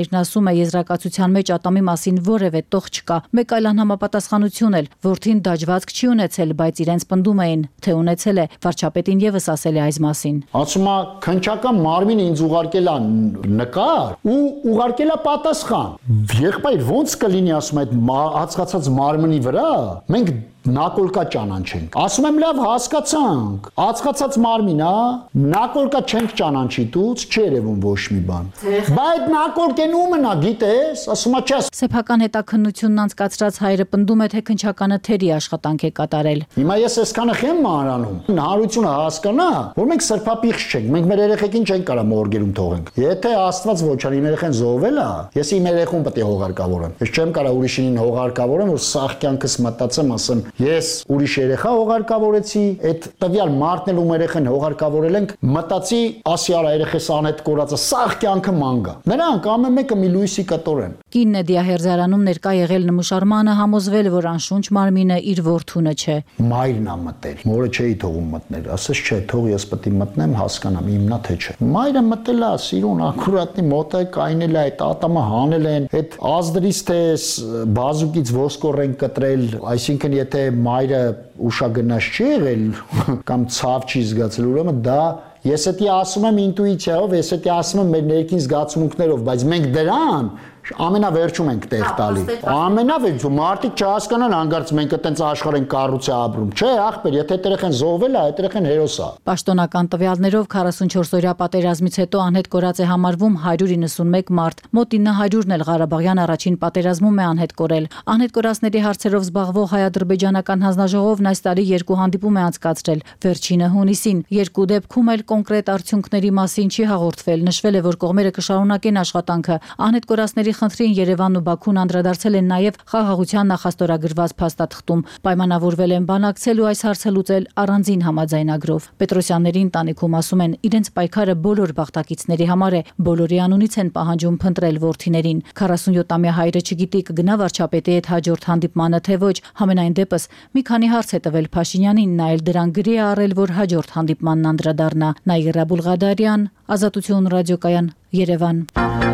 Մայրն ասում է, եզրակացության մեջ ատամի մասին որևէ տող չկա։ Մեկ այլ անհամապատասխանություն էլ, որդին դաջվածք չի ունեցել, բայց իրենց պնդում էին, թե ունեցել է։ Վարչապետին եւս ասել է այս մասին։ Ասում է, քննչական մարմինը ինձ ուղարկել է նկար ու ուղարկել է պատասխան։ Եղբայր ո՞նց կլինի, ասում է, այդ հացկացած մարմնի վրա մենք նակոլկա ճանաչենք։ Ասում եմ, լավ, հասկացանք։ Ածխացած մարմին, նակոլկա չենք ճանաչի, դուց չի երևում ոչ մի բան։ Բայց նակոլկեն ու մնա, գիտես, ասում է, չես։ Սեփական հետաքննությունն անցկացրած հայրը պնդում է, թե քննչականը թերի աշխատանք է կատարել։ Հիմա ես այսքանը խեմ մանրանում։ Հանրությունը հասկանա, որ մենք սրբապիղծ չենք, մենք մեր երեխեքին չենք կարա մորգերում թողենք։ Եթե Աստված ոչ անի մեր երեխեն զոհվել է, ես իմ երեխուն պետք է հողարկավորեմ։ Ես չեմ կարա ուրիշին հողարկավորեմ, որ սաղ կյանքս մտածեմ, ասեմ, ես ուրիշ երեխա հողարկավորեցի, այդ տվյալ մարդն ու երեխան հողարկավորել ենք, մտածի, ասի արա երեխես անհետ կորածը, սաղ կյանքը մանգա։ Նրանք ամեն մեկը մի լույսի կտոր են։ Կինն է դիահերձարանում ներկա եղել նմուշարմանը, համոզվել, որ անշունչ մարմինը իր որդունը չէ։ Մայրն է մտել, մորը չէի թողում մտնել, ասես չէ, թող ես պետք է մտնեմ, հասկանամ, իմնա թե չէ։ Մայրը մտել է, սիրուն ակուրատնի մոտ է կայնել է, այդ ատամը հանել են, այդ ազդրից թե բազուկից ոսկոր են կտրել, այսինքն եթե մայրը ուշագնաց չի եղել կամ ցավ չի զգացել, ուրեմն դա ես էդի ասում եմ ինտուիցիայով, ես էդի ասում եմ մեր ներքին զգացմունքներով, բայց մենք դրան ամենավերջում ենք տեղ տալի։ Ամենավերջում մարդիկ չհասկանան հանգարց մենք այտենց աշխարհ են կառուցի ապրում։ Չէ, ախպեր, եթե երեխան զոհվել է, այդ երեխան հերոս է։ Պաշտոնական տվյալներով 44-օրյա պատերազմից հետո անհետ կորած է համարվում 191 մարդ։ Մոտ 900-ն էլ Ղարաբաղյան առաջին պատերազմում է անհետ կորել։ Անհետ կորածների հարցերով զբաղվող հայ-ադրբեջանական հանձնաժողովն այս տարի 2 հանդիպում է անցկացրել։ Վերջինը հունիսին։ Երկու դեպքում էլ կոնկրետ արդյունքների մասին չի հաղորդվել։ Նշվել է, որ կողմերը կշարունակեն աշխատանքը։ Անհետ կորածների խնդրին Երևանն ու Բաքուն անդրադարձել են նաև խաղաղության նախաստորագրված փաստաթղթում։ Պայմանավորվել են բանակցել ու այս հարցը լուծել առանձին համաձայնագրով։ Պետրոսյանների ընտանիքում ասում են, իրենց պայքարը բոլոր բաղթակիցների համար է, բոլորի անունից են պահանջում փնտրել որդիներին։ 47-ամյա հայրը չգիտի կգնա վարչապետի հետ հաջորդ հանդիպմանը թե ոչ։ Համենայն դեպս մի քանի հարց է տվել Փաշինյանին, նա էլ դրան գրի է առել, որ հաջորդ հանդիպմանն անդրադառնա։ Նաիրա Բուլղադարյան, Ազատություն ռադիոկայան, Երևան։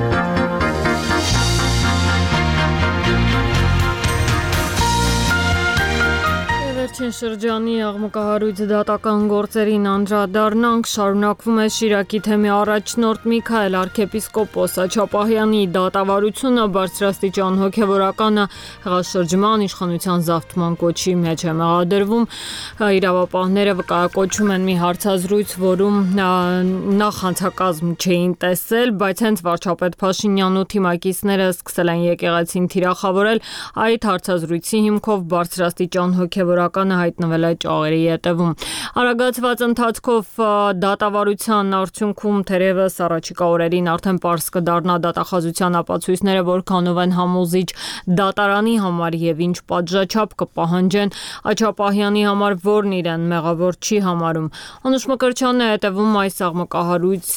Վերջին շրջանի աղմկահարույց դատական գործերին անդրադառնանք, շարունակվում է Շիրակի թեմի առաջնորդ Միքայել arczepiskopos Աչապահյանի դատավարությունը բարձրաստիճան հոգևորականը հեղաշրջման իշխանության զավթման կոչի մեջ է մեղադրվում։ Իրավապահները վկայակոչում են մի հարցազրույց, որում նախանցակազմ չէին տեսել, բայց հենց վարչապետ Փաշինյանն ու թիմակիցները սկսել են եկեղեցին թիրախավորել։ Այդ հարցազրույցի հիմքով բարձրաստիճան հոգևորական հայտնվել է ճաղերի ետևում։ Արագացված ընթացքով դատավարության արդյունքում թերևս առաջիկա օրերին արդեն պարզ կդառնա դատախազության ապացույցները որքանով են համոզիչ դատարանի համար եւ ինչ պատժաչափ կպահանջեն Աչապահյանի համար, որն իրեն մեղավոր չի համարում։ Անուշ Մկրտչյանն է հետևում այս աղմկահարույց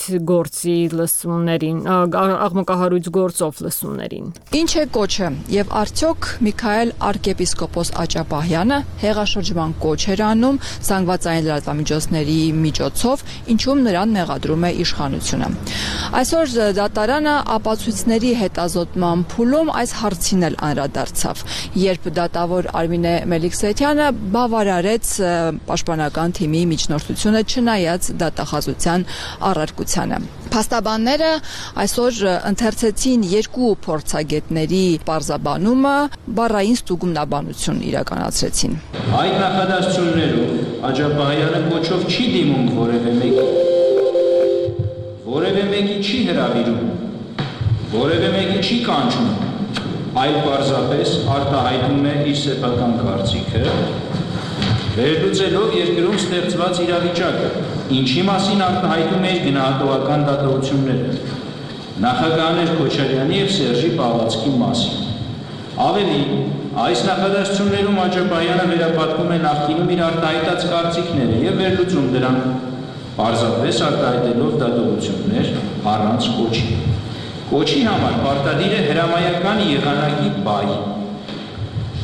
գործով լսումներին։ Ինչ է կոչը եւ արդյոք Միքայել arczepiskopos Աչապահյանը հեղաշրջման կոչ էր անում զանգվածային լրատվամիջոցների միջոցով, ինչում նրան մեղադրում է իշխանությունը։ Այսօր դատարանը ապացույցների հետազոտման փուլում այս հարցին էլ անդրադարձավ, երբ դատավոր Արմինե Մելիքսեթյանը բավարարեց պաշտպանական թիմի միջնորդությունը չնայած դատախազության առարկությանը։ Փաստաբանները այսօր ընթերցեցին երկու փորձագետների պարզաբանումը, բառային ստուգումնաբանություն իրականացրեցին։ Այդ նախադասություններով Աչապահյանը կոչով չի դիմում որևէ մեկի չի հրավիրում, որևէ մեկի չի կանչում, այլ պարզապես արտահայտում է իր սեփական կարծիքը, վերլուծելով երկրում ստեղծված իրավիճակը, ինչի մասին արտահայտում է իր գնահատողական դատողությունները, նախագահներ Քոչարյանի եւ Սերժի Պալացկի մասին։ Ավելի, այս նախադասություններում Աչապահյանը վերապատկում է նախկինում իր արտահայտած կարծիքները եւ վերլուծում դրանք, պարզապես արտահայտելով դատողություններ առանց կոչի։ Կոչի համար պարտադիր է հրամայական եղանակի բայ։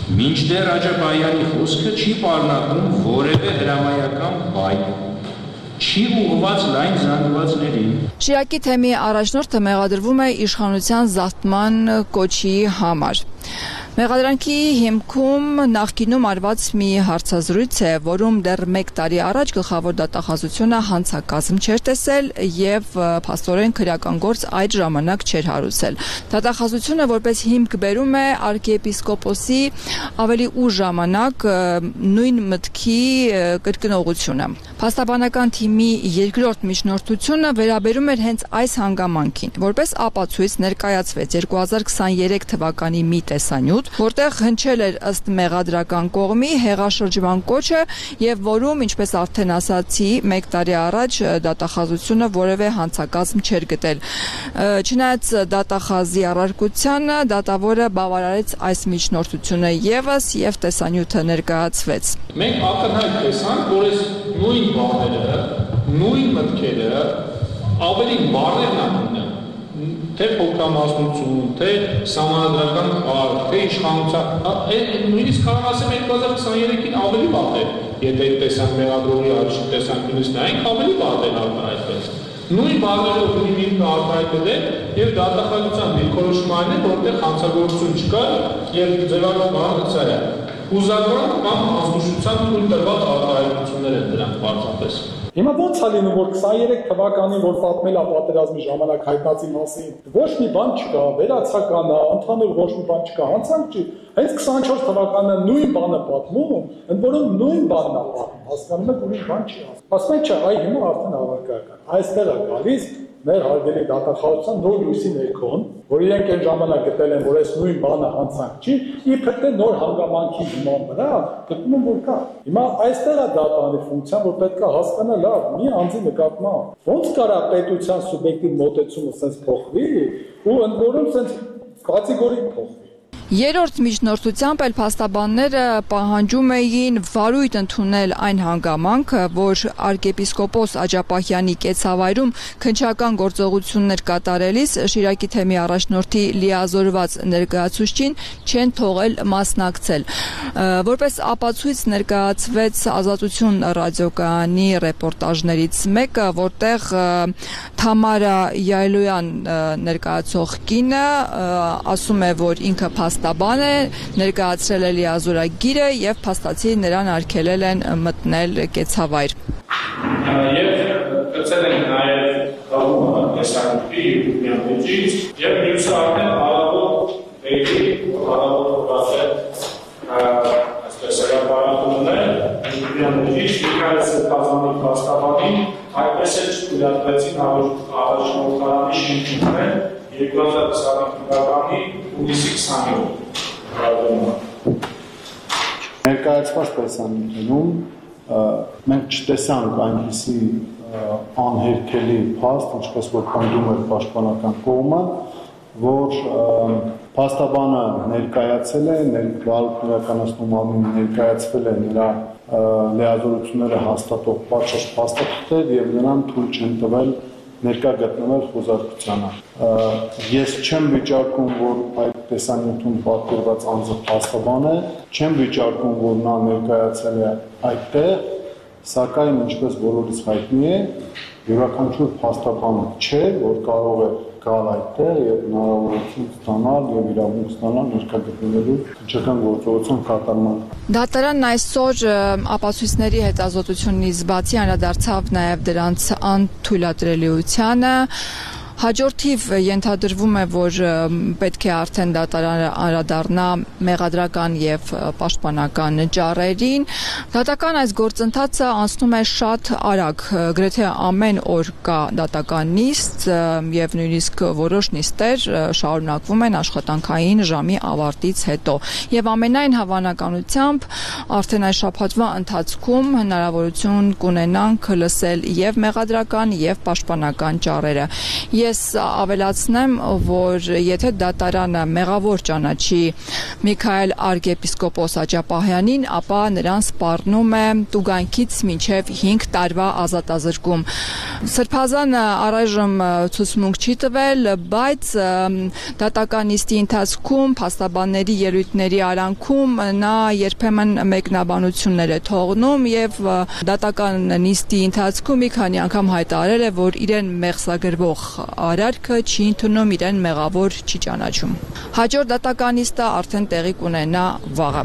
Մինչդեռ Աչապահյանի խոսքը չի պարունակում որևէ հրամայական բայ։ չի ուղղված լայն զանգվածներին։ Շիրակի թեմի առաջնորդը մեղադրվում է իշխանության զավթման կոչի համար։ Մեղադրանքի հիմքում նախկինում արված մի հարցազրույց է, որում դեռ 1 տարի առաջ գլխավոր դատախազությունը հանցակազմ չէր տեսել եւ փաստորեն քրեական գործ այդ ժամանակ չէր հարուցել։ Դատախազությունը որպես հիմք բերում է arczepiskoposi ավելի ուշ ժամանակ նույն մտքի կրկնողությունը։ Փաստաբանական թիմի երկրորդ միջնորդությունը վերաբերում էր հենց այս հանգամանքին, որպես ապացույց ներկայացվեց 2023 թվականի մի տեսանյութ, որտեղ հնչել էր ըստ մեղադրական կողմի հեղաշրջման կոչը եւ որում, ինչպես արդեն ասացի, 1 տարի առաջ դատախազությունը որևէ հանցակազմ չէր գտել։ Չնայած դատախազի առարկությանը, դատավորը բավարարեց այս միջնորդությունը եւս եւ տեսանյութը ներկայացվեց։ Մենք ակնհայտ տեսանք, որ այս նույն բաները, նույն մտքերը ավելի բարերն են, թե փոքրամասնություն, թե սահմանադրական խարտ, թե իշխանության, նույնիսկ կարող ասեմ 2023-ին ավելի վատ է, եթե տեսանք մեղադրողի առաջին տեսանկյունից նայենք, ավելի վատ են արտահայտվել։ Նույն բառերով մի միտքը արտահայտել է եւ դատախազության դիրքորոշումը այն է, որտեղ հանցագործություն չկա եւ ձևավորումը սա է։ Հուզական կամ ազդեցության թույլ տրված արտահայտություններ են դրանք բարձրապես։ Հիմա ո՞նց է լինում, որ 23 թվականին, որ պատմել է պատերազմի ժամանակ հայտնածի մասին, ոչ մի բան չկա, վերացական է, ընդհանուր ոչ մի բան չկա, հանցանք չի։ Հենց 24 թվականը նույն բանը պատմում, ընդ որում նույն բանն է պատմում, հասկանում եք, ուրիշ բան չի ասում։ Ասում եք, չէ, այ հիմա արդեն հավաքական։ Այստեղ է գալիս մեր հարգելի դատախազության նոր լույսի ներքոն, որ իրենք այն ժամանակ գտել են, որ այս նույն բանը հանցանք չի, իբր թե նոր հանգամանքի հիման վրա գտնում որ կա։ Հիմա այստեղ է դատանի ֆունկցիան, որ պետք է հասկանալ լավ, մի անձի նկատմամբ ո՞նց կարա պետության սուբյեկտիվ մոտեցումը sense փոխվի ու ընդ որում sense կատեգորիկ փոխվի։ Երրորդ միջնորդությամբ էլ փաստաբանները պահանջում էին վարույթ ընդունել այն հանգամանքը, որ arczepiskopos Աջապահյանի կեցավայրում քննչական գործողություններ կատարելիս Շիրակի թեմի առաջնորդի լիազորված ներկայացուցչին չեն թողել մասնակցել։ Որպես ապացույց ներկայացվեց Ազատություն ռադիոկայանի ռեպորտաժներից մեկը, որտեղ Թամարա Յայլոյան ներկայացող կինը ասում է, որ ինքը փաստաբան է, ներկայացրել է լիազորագիրը եւ փաստացի նրան արգելել են մտնել կեցավայր։ Եվ գծել են նաեւ կողմը տեսանյութի յութուբյանից եւ մյուսը արդեն հարավոր վերի հարավոր վասը այսպես հրապարակումն է յութուբյանից Միքայել Սերբազյանի փաստաբանին այդպես էլ չթույլատրեցին առաջնորդարանի շինությունները 2025 թվականի հունիսի 27-ին ներկայացված տեսանյութում մենք չտեսանք այնպիսի անհերքելի փաստ, ինչպես որ պնդում էր պաշտպանական կողմը, որ փաստաբանը ներկայացել է, իրականացնում ներկայացվել է նրա լիազորությունները հաստատող պատշաճ փաստաթղթեր եւ նրան թույլ չեն տվել ներկա գտնվել խոզարկությանը։ Ես չեմ վիճակում, որ այդ տեսանյութում պատկերված անձը փաստաբան է, չեմ վիճակում, որ նա ներկայացել է այդտեղ, սակայն ինչպես բոլորիս հայտնի է, յուրաքանչյուր փաստաբան չէ, որ կարող է գալ այդտեղ եւ հնարավորություն ստանալ եւ իրավունք ստանալ ներկա գտնվելու քննչական գործողության կատարման։ Դատարանն այսօր ապացույցների հետազոտությունից բացի անդրադարձավ նաեւ դրանց անթույլատրելիությանը։ Հաջորդիվ ենթադրվում է, որ պետք է արդեն դատարանը անդրադառնա մեղադրական եւ պաշտպանական ճառերին։ Դատական այս գործընթացը անցնում է շատ արագ, գրեթե ամեն օր կա դատական նիստ եւ նույնիսկ որոշ նիստեր շարունակվում են աշխատանքային ժամի ավարտից հետո։ Եվ ամենայն հավանականությամբ արդեն այս շաբաթվա ընթացքում հնարավորություն կունենանք լսել եւ մեղադրական եւ պաշտպանական ճառերը։ Ես ավելացնեմ, որ եթե դատարանը մեղավոր ճանաչի Միքայել arczepiskopos Աջապահյանին, ապա նրան սպառնում է տուգանքից մինչև 5 տարվա ազատազրկում։ Սրբազանը առայժմ ցուցմունք չի տվել, բայց դատական նիստի ընթացքում փաստաբանների ելույթների արանքում նա երբեմն մեկնաբանություններ է թողնում եւ դատական նիստի ընթացքում մի քանի անգամ հայտարարել է, որ իրեն մեղսագրվող արարքը չի ընդունում, իրեն մեղավոր չի ճանաչում։ Հաջորդ դատական նիստը արդեն տեղի կունենա վաղը։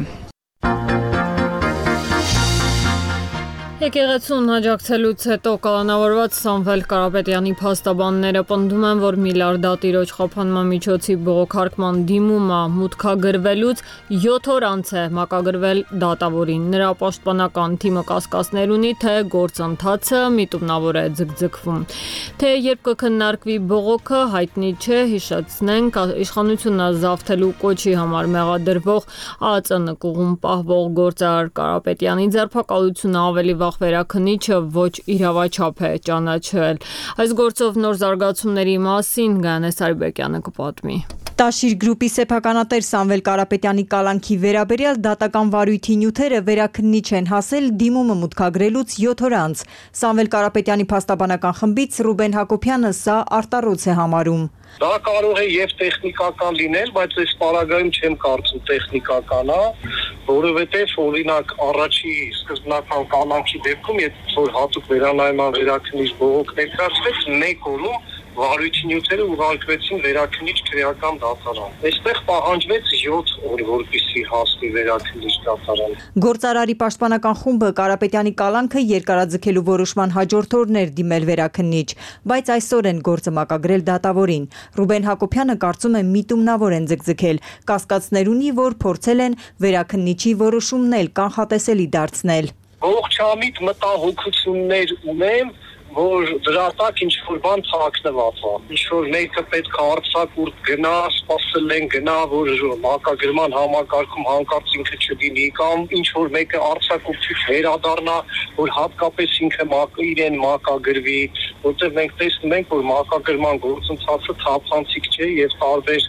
Եկեղեցուն աջակցելուց հետո կալանավորված Սամվել Կարապետյանի փաստաբանները պնդում են, որ միլիարդատիրոջ խափանման միջոցի բողոքարկման դիմումը մուտքագրվելուց 7 օր անց է մակագրվել դատավորին։ Նրա պաշտպանական թիմը կասկածներ ունի, թե գործընթացը միտումնավոր է ձգձգվում։ Թե երբ կքննարկվի բողոքը, հայտնի չէ, հիշեցնենք, իշխանությունը զավթելու կոչի համար մեղադրվող ԱԾ նկուղում պահվող գործարար Կարապետյանի ձերբակալությունը ավելի վաղ վերաքննիչը ոչ իրավաչափ է ճանաչել։ Այս գործով նոր զարգացումների մասին Գայանե Սարիբեկյանը կպատմի։ Տաշիր գրուպի սեփականատեր Սամվել Կարապետյանի կալանքի վերաբերյալ դատական վարույթի նյութերը վերաքննիչ են հասել դիմումը մուտքագրելուց 7 օր անց։ Սամվել Կարապետյանի փաստաբանական խմբից Ռուբեն Հակոբյանը սա արտառոց է համարում։ Դա կարող է եւ տեխնիկական լինել, բայց այս պարագայում չեմ կարծում տեխնիկական է, որովհետեւ օրինակ առաջի սկզբնական կալանքի դեպքում, եթե որ հատուկ վերանայման վերաքննիչ բողոք ներկայացվեց, 1 օրում վարույթի նյութերը ուղարկվեցին վերաքննիչ քրեական դատարան։ Այստեղ պահանջվեց 7 օր, որպեսզի հասնի վերաքննիչ դատարան։ Գործարարի պաշտպանական խումբը Կարապետյանի կալանքը երկարաձգելու որոշման հաջորդ օրն էր դիմել վերաքննիչ, բայց այսօր են գործը մակագրել դատավորին։ Ռուբեն Հակոբյանը կարծում է միտումնավոր են ձգձգել, կասկածներ ունի, որ փորձել են վերաքննիչի որոշումն էլ կանխատեսելի դարձնել։ Ողջամիտ մտահոգություններ ունեմ, որ դրա տակ ինչ-որ բան թաքնված է, ինչ-որ մեկը պետք է արձակուրդ գնա, սպասել են գնա, որ մակագրման համակարգում հանկարծ ինքը չդինի, կամ ինչ-որ մեկը արձակուրդից վերադառնա, որ հատկապես ինքը իրեն մակագրվի, որտեղ մենք տեսնում ենք, որ մակագրման գործընթացը թափանցիկ չէ եւ տարբեր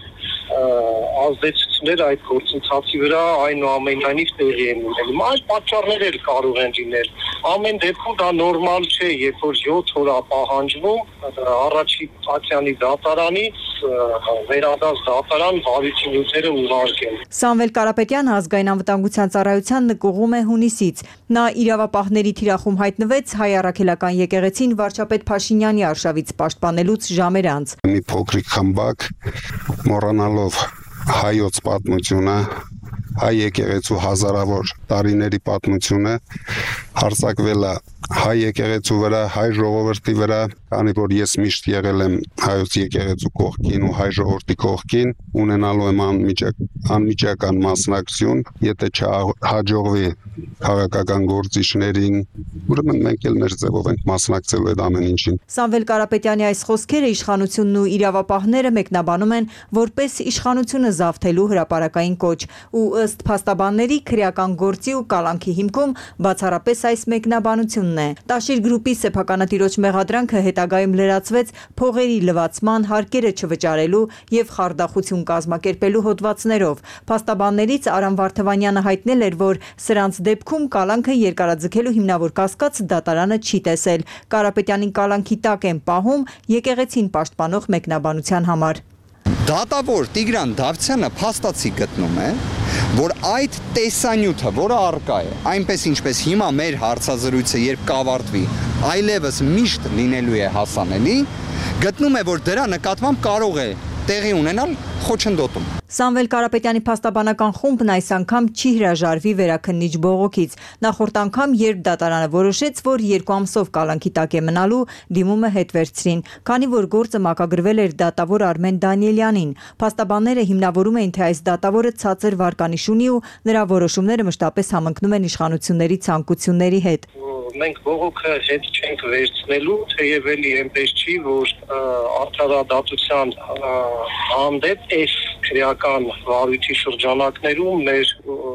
ազդեցություններ այդ գործընթացի վրա այնուամենայնիվ տեղի են ունենում։ Այլ պատճառներ էլ կարող են լինել։ Ամեն դեպքում դա նորմալ չէ, երբ որ 7 օր պահանջվում առաջի Թաթյանի դատարանից վերադարձ դատարան վարույթի նյութերը ուղարկել։ Սամվել Կարապետյանը ազգային անվտանգության ծառայության նկուղում է հունիսից։ Նա իրավապահների թիրախում հայտնվեց Հայ առաքելական եկեղեցին վարչապետ Փաշինյանի արշավից պաշտպանելուց ժամեր անց։ Մի փոքրիկ խմբակ մոռանալով հայոց պատմությունը, հայ եկեղեցու հազարավոր տարիների պատմությունը հարձակվել է հայ եկեղեցու վրա, հայ ժողովրդի վրա, քանի որ ես միշտ եղել եմ հայոց եկեղեցու կողքին ու հայ ժողովրդի կողքին, ունենալու եմ անմիջական մասնակցություն, եթե չհաջողվի քաղաքական գործիչներին, ուրեմն մենք էլ մեր ձևով ենք մասնակցելու այդ ամեն ինչին։ Սամվել Կարապետյանի այս խոսքերը իշխանությունն ու իրավապահները մեկնաբանում են որպես իշխանությունը զավթելու հրապարակային կոչ, ու ըստ փաստաբանների քրեական գործի ու կալանքի հիմքում բացառապես այս մեկնաբանությունն է։ Տաշիր գրուպի սեփականատիրոջ մեղադրանքը հետագայում լրացվեց փողերի լվացման, հարկերը չվճարելու եւ խարդախություն կազմակերպելու հոդվածներով։ Փաստաբաններից Արամ Վարդավանյանը հայտնել էր, որ սրանց դեպքում կալանքը երկարաձգելու հիմնավոր կասկած դատարանը չի տեսել։ Կարապետյանին կալանքի տակ են պահում եկեղեցին պաշտպանող մեկնաբանության համար։ Դատավոր Տիգրան Դավթյանը փաստացի գտնում է, որ այդ տեսանյութը, որը առկա է, այնպես ինչպես հիմա մեր հարցազրույցը երբ կավարտվի, այլևս միշտ լինելու է հասանելի, գտնում է, որ դրա նկատմամբ կարող է տեղի ունենալ խոչընդոտում։ Սամվել Կարապետյանի փաստաբանական խումբն այս անգամ չի հրաժարվի վերաքննիչ բողոքից։ Նախորդ անգամ, երբ դատարանը որոշեց, որ 2 ամսով կալանքի տակ է մնալու, դիմումը հետ վերցրին, քանի որ գործը մակագրվել էր դատավոր Արմեն Դանիելյանին։ Փաստաբանները հիմնավորում էին, թե այս դատավորը ցածր վարկանիշ ունի ու նրա որոշումները մշտապես համընկնում են իշխանությունների ցանկությունների հետ։ Մենք բողոքը հետ չենք վերցնելու, թեև էլի այնպես չի, որ արդարադատության հանդեպ այս քրեական վարույթի շրջանակներում մեր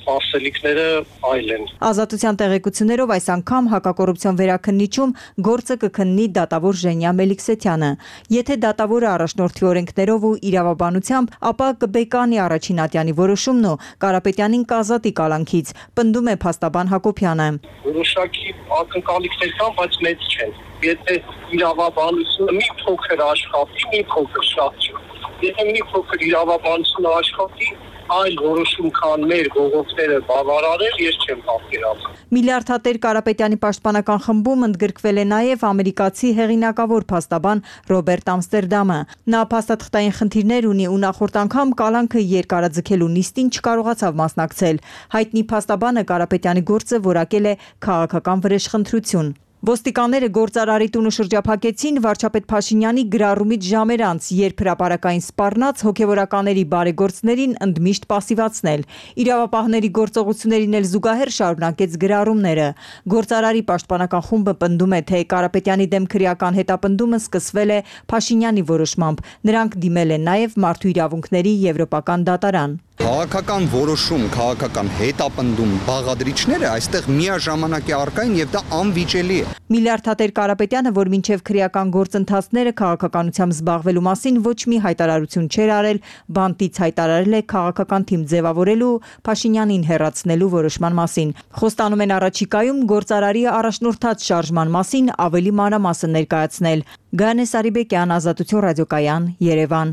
սպասելիքները այլ են։ Ազատության տեղեկություններով այս անգամ հակակոռուպցիոն վերաքննիչում գործը կքննի դատավոր Ժենյա Մելիքսեթյանը։ Եթե դատավորը առաջնորդի օրենքներով ու իրավաբանությամբ, ապա կբեկանի առաջին ատյանի որոշումն ու Կարապետյանին կազատի կալանքից, պնդում է փաստաբան Հակոբյանը։ Որոշակի ակնկալիքներ կան, բայց մեծ չեն։ Եթե իրավաբանությունը մի փոքր աշխատի, մի փոքր շատ չէ։ Եթե մի փոքր իրավաբանությունը աշխատի, այլ որոշում քան մեր բողոքները բավարարել, ես չեմ պատկերացնում։ Միլիարդատեր Կարապետյանի պաշտպանական խմբում ընդգրկվել է նաև ամերիկացի հեղինակավոր փաստաբան Ռոբերտ Ամստերդամը։ Նա փաստաթղթային խնդիրներ ունի ու նախորդ անգամ կալանքը երկարաձգելու նիստին չկարողացավ մասնակցել։ Հայտնի փաստաբանը Կարապետյանի գործը որակել է քաղաքական վրեժխնդրություն։ Ոստիկանները գործարարի տունը շրջափակեցին վարչապետ Փաշինյանի գրառումից ժամեր անց, երբ հրապարակային սպառնաց հոգևորականների բարեգործներին ընդմիշտ պասիվացնել։ Իրավապահների գործողություններին էլ զուգահեռ շարունակեց գրառումները։ Գործարարի պաշտպանական խումբը պնդում է, թե Կարապետյանի դեմ քրեական հետապնդումը սկսվել է Փաշինյանի որոշմամբ։ Նրանք դիմել են նաև Մարդու իրավունքների եվրոպական դատարան։ Քաղաքական որոշում, քաղաքական հետապնդում, բաղադրիչները այստեղ միաժամանակ է առկային եւ դա անվիճելի է։ Միլիարդատեր Կարապետյանը, որ մինչև քրեական գործընթացները քաղաքականությամբ զբաղվելու մասին ոչ մի հայտարարություն չէր արել, բանտից հայտարարել է քաղաքական թիմ ձևավորելու Փաշինյանին հեռացնելու որոշման մասին։ Խոստանում են առաջիկայում գործարարի առաջնորդած շարժման մասին ավելի մանրամասն ներկայացնել։ Գայանե Սարիբեկյան, Ազատություն ռադիոկայան, Երևան։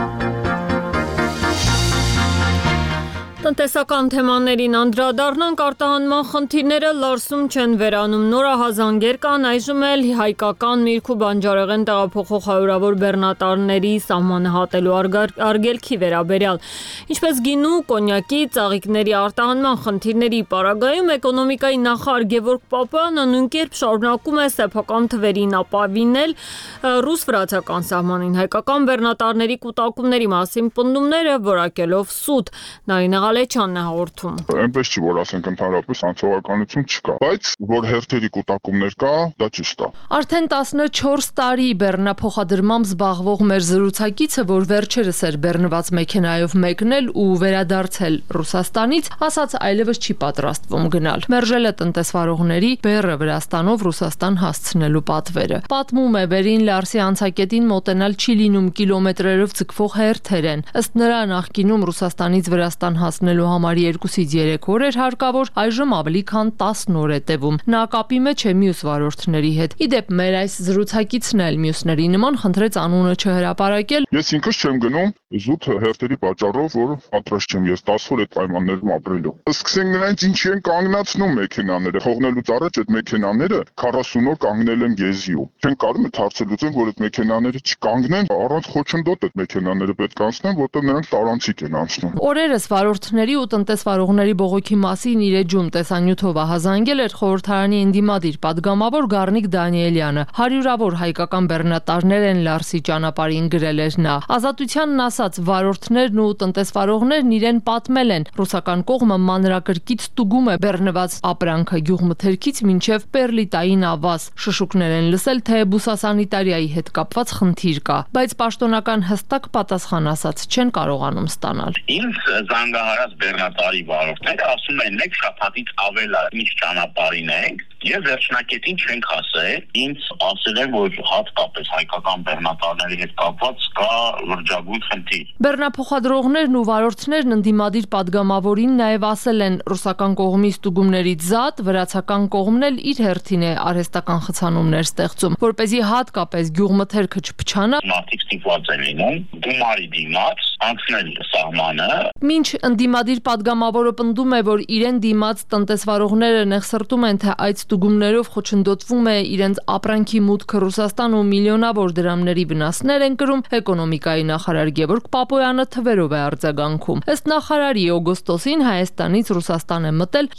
Տնտեսական թեմաներին անդրադառնանք, արտահանման խնդիրները լարսում չեն վերանում, նորահազանգեր կան, այժմ էլ հայկական միրգ ու բանջարեղեն տեղափոխող հարյուրավոր բեռնատարների սահմանը հատելու արգելքի վերաբերյալ։ Ինչպես գինու, կոնյակի, ծաղիկների արտահանման խնդիրների պարագայում էկոնոմիկայի նախարար Գևորգ Պապոյանը նույնքերպ շարունակում է սեփական թվերին ապավինել ռուս-վրացական սահմանին, հայկական բեռնատարների կուտակումների մասին պնդումները որակելով սուտ։ Նարինե Ղալեչյանն է հաղորդում։ Այնպես չի, որ ասենք ընդհանրապես անցողականություն չկա, բայց որ հերթերի կուտակումներ կա, դա ճիշտ է։ Արդեն 14 տարի բեռնափոխադրմամբ զբաղվող մեր զրուցակիցը, որ վերջերս էր բեռնված մեքենայով մեկնել ու վերադարձել Ռուսաստանից, ասաց այլևս չի պատրաստվում գնալ։ Մերժել է տնտեսվարողների բեռը Վրաստանով Ռուսաստան հասցնելու պատվերը։ Պատմում է, Բերին Լարսի անցակետին մոտենալ չի լինում, կիլոմետրերով ձգվող հերթեր են։ Ըստ նրա նախկինում Ռուսաստանից Վրաստան հասնելու համար 2-ից 3 օր էր հարկավոր, այժմ ավելի քան 10 օր է տևում։ Նա կապի մեջ է մյուս վարորդների հետ։ Իդեպ մեր այս զրուցակիցն էլ մյուսների նման խնդրեց անունը չհրապարակել։ Ես ինքս չեմ գնում զուտ հերթերի պատճառով, որ պատրաստ չեմ ես 10 օր այդ պայմաններում ապրելու։ Սկսենք նրանց ինչի են կանգնացնում մեքենաները։ Թողնելուց առաջ այդ մեքենաները 40 օր կանգնել են գեզիում։ Չեն կարող հարցը լուծեն, որ այդ մեքենաները չկանգնեն, առանց խոչընդոտ այդ մեքենաները պետք է անցնեն, որտեղ նրանք տարանցիկ են անցնում։ Օրերս վարորդների ու տնտեսվարողների բողոքի մասին իր էջում տեսանյութով ահազանգել էր խորհրդարանի ընդդիմադիր պատգամավոր Գառնիկ Դանիելյանը։ Հարյուրավոր հայկական բեռնատարներ են Լարսի ճանապարհին գրել էր նա։ Ազատությանն ասած, վարորդներն ու տնտեսվարողներն իրեն պատմել են, ռուսական կողմը մանրակրկիտ ստուգում է բեռնված ապրանքը գյուղմթերքից մինչև Պերլիտային ավազ։ Շշուկներ են լսել, թե բուսասանիտարիայի հետ կապված խնդիր կա, բայց պաշտոնական հստակ պատասխան ասած չեն կարողանում ստանալ։ Ինձ զանգահարած բեռնատարի վարորդները ասում են, եք շաբաթից ավել ինչ ճանապարհին եք, եւ վերջնակետին չենք ասել, ինձ ասել են, որ հատկապես հայկական բեռնատարների հետ կապված կա լրջագույն խնդիր։ Բեռնափոխադրողներն ու վարորդներն ընդդիմադիր պատգամավորին նաեւ ասել են, ռուսական կողմի ստուգումներից զատ, վրացական կողմն էլ իր հերթին է արհեստական խցանումներ ստեղծում, որպեսզի հատկապես գյուղմթերքը չփչանա։ Մարդիկ ստիպված են լինում գումարի դիմաց անցնել սահմանը։ Մինչ ընդդիմադիր պատգամավորը պնդում է, որ իրեն դիմաց տնտեսվարողները նեղսրտում են, թե այդ ստուգումներով խոչընդոտվում է իրենց ապրանքի մուտքը Ռուսաստան ու միլիոնավոր դրամների վնասներ են կրում, էկոնոմիկայի նախարար Գևորգ Պապոյանը թվերով է արձագանքում։ Ըստ նախարարի օգոստոսին Հայաստանից Ռուսաստան է մտել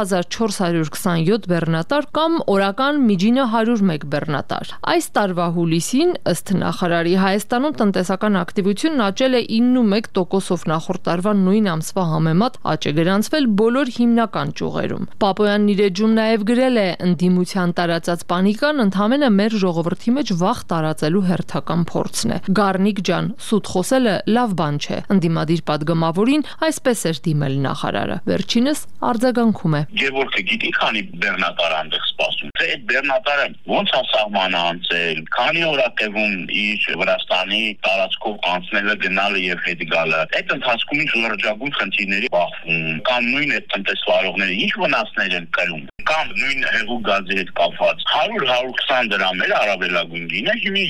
2427 բեռնատար կամ օրական միջինը 101 բեռնատար։ Այս տարվա հուլիսին, ըստ նախարարի, Հայաստանում տնտեսական ակտիվությունն աճել է 91%-ով, նախորդ տարվա նույն ամսվա համեմատ աճ է գրանցվել բոլոր հիմնական ճյուղերում։ Պապոյանն իր էջում նաև գրել է, է ընդդիմության տարածած պանիկան ընդհանրապես մեր ժողովրդի մեջ վախ տարածելու հերթական փորձն է։ Գառնիկ ջան, սուտ խոսելը լավ բան չէ։ Ընդդիմադիր падգամավորին այսպես էր դիմել նախարարը։ Վերջինս արձագանքում է։ Գևորգը գիտի քանի բեռնատար այնտեղ սպասում։ Թե այդ բեռնատարը ոնց է սահմանը անցել, քանի օր է տևում իր Վրաստանի տարածքով անցնելը, գնալը եւ հետ գալը։ Այդ ընթացքում շրջագույն խնդիրների բախվում, կամ նույն այդ տնտեսվարողները ինչ վնասներ են կրում, կամ նույն հեղուկ գազի հետ կապված 100-120 դրամ էր առավելագույն գինը, հիմա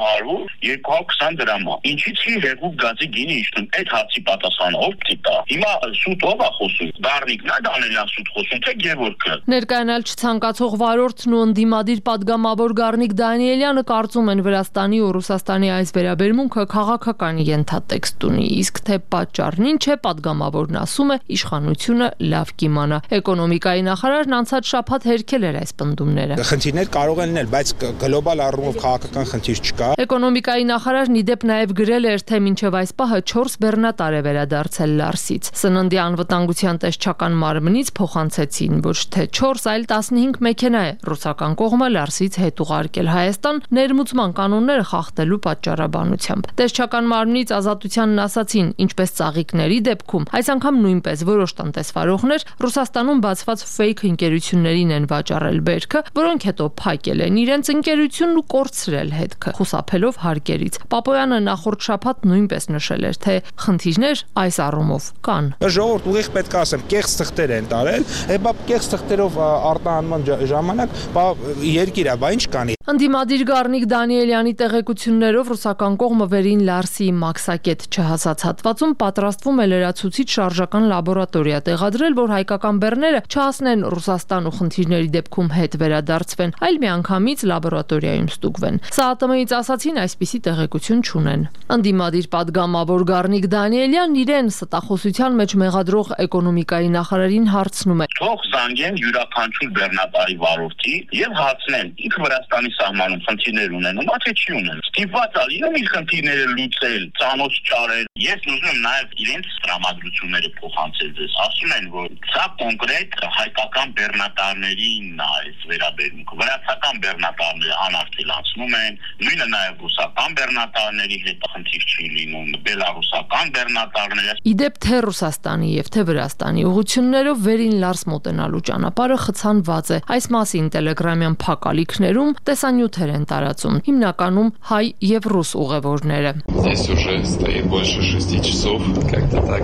200-220 դրամ է։ Ինչի՞ չի հեղուկ գազի գինը իջնում։ Այդ հարցի պատասխանը ով կտա։ Հիմա սուտ ով է խոսում։ Գառնիկն է Դանելյան սուտ խոսում, թե Գևորգը։ Ներկայանալ չցանկացող վարորդն ու ընդդիմադիր падգամավոր Գառնիկ Դանիելյանը կարծում են Վրաստանի ու Ռուսաստանի այս վերաբերմունքը քաղաքական ենթատեքստ ունի, իսկ թե պատճառն ինչ է, падգամավորն ասում է, իշխանությունը լավ կիմանա։ Էկոնոմիկայի նախարարն անցած շաբաթ հերքել էր այս պնդումները։ Խնդիրներ կարող են լինել, բայց գլոբալ առումով քաղաքական խնդիր չկա։ Էկոնոմիկայի նախարարն ի դեպ նաև գրել էր, թե մինչև այս պահը 4 բեռնատար է վերադարձել Լարսից։ Սննդի անվտանգության տեսչական մարմնից փոխանցեցին ոչ թե 4, այլ 15 մեքենա է ռուսական կողմը Լարսից հետ ուղարկել Հայաստան ներմուծման կանոնները խախտելու պատճառաբանությամբ։ Տեսչական մարմնից Ազատությանն ասացին, ինչպես ծաղիկների դեպքում, այս անգամ նույնպես որոշ տնտեսվարողներ Ռուսաստանում բացված ֆեյք ընկերություններին են վաճառել բերքը, որոնք հետո փակել են իրենց ընկերությունն ու կորցրել հետքը, խուսափելով հարկերից։ Պապոյանը նախորդ շաբաթ նույնպես նշել էր, թե խնդիրներ այս առումով կան։ Ժողովուրդ ուղիղ պետք է ասեմ, կեղծ թղթեր են տարել, բա կեղծ թղթերով արտահանման ժամանակ երկիր է, բա ինչ կանի։ Ընդդիմադիր Գառնիկ Դանիելյանի տեղեկություններով ռուսական կողմը վերին Լարսի մաքսակետ չհասած հատվածում պատրաստվում է լրացուցիչ շարժական լաբորատորիա տեղադրել, որ հայկական բեռները չհասնեն Ռուսաստան ու խնդիրների դեպքում հետ վերադարձվեն, այլ միանգամից լաբորատորիայում ստուգվեն։ Սա ԱՏՄ-ից ասացին, այսպիսի տեղեկություն չունեն։ Ընդդիմադիր падգամավոր Գառնիկ Դանիելյանն իրեն ստախոսության մեջ մեղադրող էկոնոմիկայի նախարարին հարցնում է. Թող զանգեն յուրաքանչյուր բեռնատարի վարորդի եւ հարցնեն, ինքը Վրաստանի սահմանում խնդիրներ ունենում, թե չի ունենում։ Ստիպված է լինում իր խնդիրները լուծել, ծանոթ ճարել։ Ես ուզում եմ նաեւ իրենց տրամադրությունները փոխանցել ձեզ։ Ասում են, որ սա կոնկրետ հայկական բեռնատարներին այս վերաբերմունքը։ Վրացական բեռնատարները անարգելացնում են, նույնը նաեւ ռուսական բեռնատարների հետ խնդիր չի լինում, բելարուսական բեռնատարները։ Իդեպ թե Ռուսաստանի եւ թե Վրաստանի ուղություններով վերին Լարս մոտենալու ճանապարհը խցանված է։ Այս մասին տելեգրամյան փակալիքներում տեսանյութեր են տարածում, հիմնականում հայ եւ ռուս ուղևորները։ Здесь уже стоит больше 6 часов, как-то так.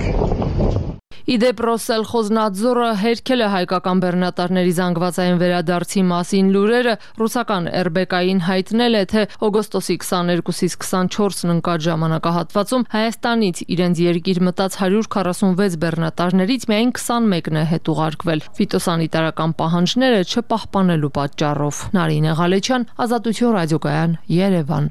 Իդեպ Ռոսելխոզնadzորը հերքել է հայկական բեռնատարների զանգվածային վերադարձի մասին լուրերը, ռուսական RBK-ին հայտնել է, թե օգոստոսի 22-ից 24-ն ընկած ժամանակահատվածում Հայաստանից իրենց երկիր մտած 146 բեռնատարներից միայն 21-ն է հետ ուղարկվել ֆիտոսանիտարական պահանջները չպահպանելու պատճառով։ Նարինե Ղալեչյան, Ազատություն ռադիոկայան, Երևան։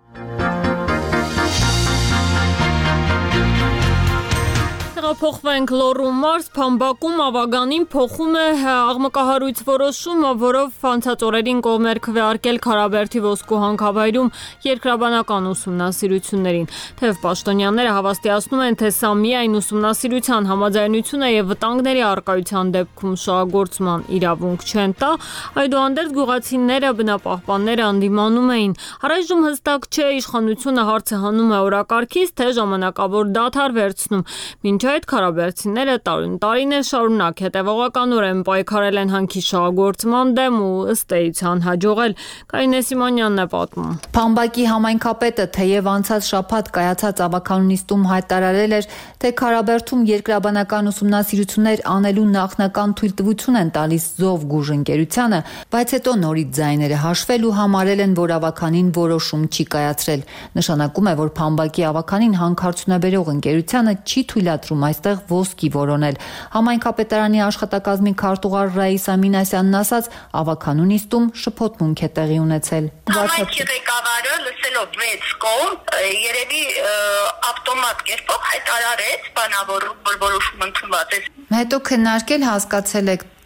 Փոխվենք Լոռու մարզ, Փամբակում ավագանին փոխում է աղմկահարույց որոշումը, որով անցած օրերին կողմ էր քվեարկել Քարաբերդի ոսկու հանքավայրում երկրաբանական ուսումնասիրություններին։ Թեև պաշտոնյաները հավաստիացնում են, թե սա միայն ուսումնասիրության համաձայնություն է եւ վտանգների առկայության դեպքում շահագործման իրավունք չեն տա, այդուհանդերձ գյուղացիները, բնապահպանները անդիմանում էին։ Առայժմ հստակ չէ իշխանությունը հարցը հանում է օրակարգից, թե ժամանակավոր դադար վերցնում։ Մինչ այդ քարաբերդցիները տարիներ շարունակ հետևողականորեն պայքարել են հանքի շահագործման դեմ ու ըստ էության հաջողել։ Կարինե Սիմոնյանն է պատմում։ Փամբակի համայնքապետը թեև անցած շաբաթ կայացած ավականունիստում հայտարարել էր, թե Քարաբերդում երկրաբանական ուսումնասիրություններ անելու նախնական թույլտվություն են տալիս Զով գուժ ընկերությանը, բայց հետո նորից ձայները հաշվել ու համարել են, որ ավականին որոշում չի կայացրել։ Նշանակում է, որ Փամբակի ավականին հանքարդյունաբերող ընկերությանը չի թույլատրում այստեղ ոսկի որոնել։ Համայնքապետարանի աշխատակազմի քարտուղար Ռաիսա Մինասյանն ասաց, ավականունիստում շփոթմունք է տեղի ունեցել։ Համայնքի ղեկավարը լսելով 6 կողմ երևի ավտոմատ կերպով հայտարարեց բանավորում, որ որոշում ընդունված է։ Հետո քննարկել հասկացել եք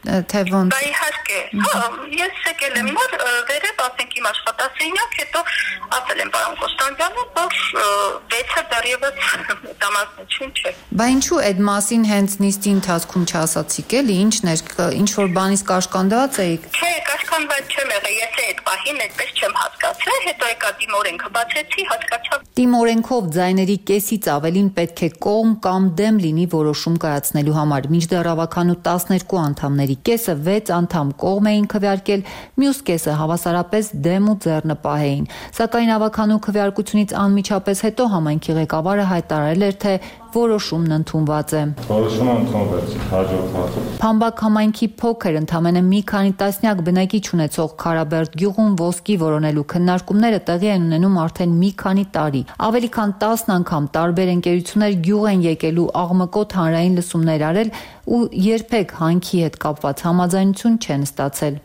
թե ոնց։ Դա իհարկե։ Հա, ես եկել եմ նոր վերև, ասենք իմ աշխատասենյակ, հետո ասել եմ պարոն Կոստանդյանը, որ 6-ը դեռևս դամասնություն չէ։ Բա ինչու այդ մասին հենց նիստի ընթացքում չասացիք էլի, ինչ որ բանից կաշկանդված էիք։ Չէ, կաշկանդված չեմ եղել, ես այդ պահին այդպես չեմ հասկացել, հետո եկա դիմորենքը բացեցի, հասկացա։ Դիմորենքով ձայների կեսից ավելին պետք է կողմ կամ դեմ լինի որոշում կայացնելու համար։ Մինչդեռ ավականու 12 անդամների կեսը 6 անդամ կողմ էին քվեարկել, մյուս կեսը հավասարապես դեմ ու ձեռնպահ էին։ Սակայն ավականու քվեարկությունից անմիջապես հետո համայնքի ղեկավարը հայտարարել էր, թե որոշումն ընդունված է։ Որոշումը ընդունվեց, հաջորդ հարցը։ Փամբակ համայնքի փոքր ընդամենը մի քանի տասնյակ բնակիչ ունեցող Քարաբերդ գյուղում ոսկի որոնելու քննարկումները տեղի են ունենում արդեն մի քանի տարի։ Ավելի քան 10 անգամ տարբեր ընկերություններ գյուղ են եկելու աղմկոտ հանրային լսումներ արել ու երբեք հանքի հետ կապված համաձայնություն չեն ստացել։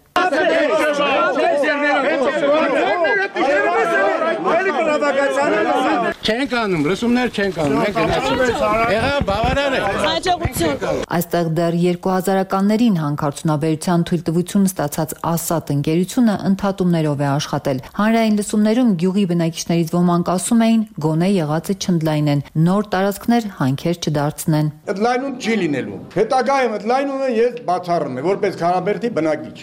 Չեն կանում, լսումներ չեն կանում, մենք գնացինք։ Եղա բավարար է։ Հաջողություն։ Այստեղ դեռ 2000-ականներին հանքարդյունաբերության թույլտվություն ստացած Ասատ ընկերությունը ընդհատումներով է աշխատել։ Հանրային լսումներում գյուղի բնակիչներից ոմանք ասում էին, գոնե եղածը չընդլայնեն, նոր տարածքներ հանքեր չդարձնեն։ Այդ լայնում չի լինելու։ Հետագայում այդ լայնումը ես բացառում եմ, որպես Քարաբերդի բնակիչ։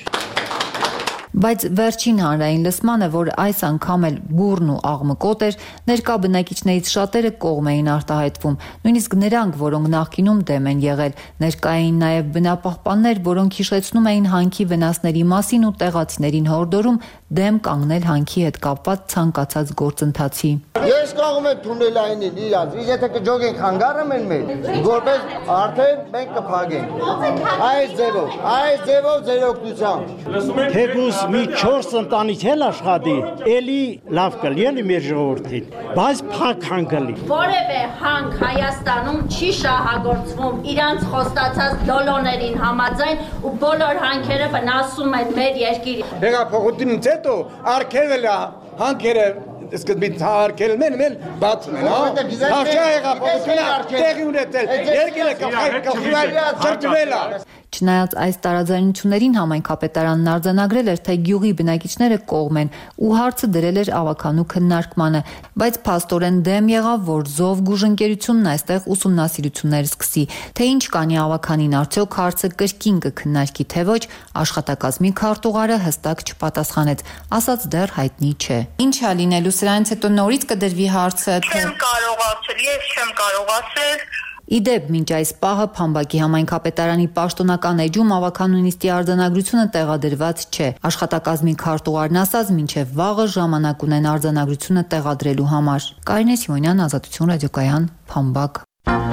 Բայց վերջին հանրային լսմանը, որ այս անգամ էլ բուրն ու աղմկոտ էր, ներկա բնակիչներից շատերը կողմ էին արտահայտվում, նույնիսկ նրանք, որոնք նախկինում դեմ են եղել, ներկա էին նաև բնապահպաններ, որոնք հիշեցնում էին հանքի վնասների մասին ու տեղացիներին հորդորում դեմ կանգնել հանքի հետ կապված ցանկացած գործընթացի։ Ես կողմ եմ թունելայինին իրանց, եթե կջոգենք հանգարը մեր, որպես արդեն մենք կփակենք։ Այս ձևով ձեր օգնությամբ։ Թեկուզ մի 4 ընտանիք էլ աշխատի, էլի լավ կլի էլի մեր ժողովրդին, բայց փակ հանգալի։ Որևէ հանք Հայաստանում չի շահագործվում իրանց խոստացած դոլոներին համաձայն ու բոլոր հանքերը վնասում են մեր երկիրի։ Հեղափոխությունից հետո արգելվել է հանքերը սկզբից արգելում են բացում են, հա։ Հաշա հեղափոխությունը տեղի ունեցել, երկիրը կխրճվել է։ Չնայած այս տարաձայնություններին համայնքապետարանն արձանագրել էր, թե գյուղի բնակիչները կողմ են ու հարցը դրել էր ավականու քննարկմանը, բայց փաստորեն դեմ եղավ, որ Զով գուժընկերությունն այստեղ ուսումնասիրություններ սկսի, թե ինչ կանի ավականին, արդյոք հարցը կրկին կքննարկի, թե ոչ, աշխատակազմի քարտուղարը հստակ չպատասխանեց, ասաց դեռ հայտնի չէ։ Ինչ է լինելու, սրանից հետո նորից կդրվի հարցը, թե Չեմ կարող ասել, ես չեմ կարող ասել։ Իդեպ, մինչ այս պահը Փամբակի համայնքապետարանի պաշտոնական էջում ավականու նիստի արձանագրությունը տեղադրված չէ։ Աշխատակազմի քարտուղարն ասաց, մինչև վաղը ժամանակ ունեն արձանագրությունը տեղադրելու համար։ Կարինե Սիմոնյան, Ազատություն ռադիոկայան, Փամբակ։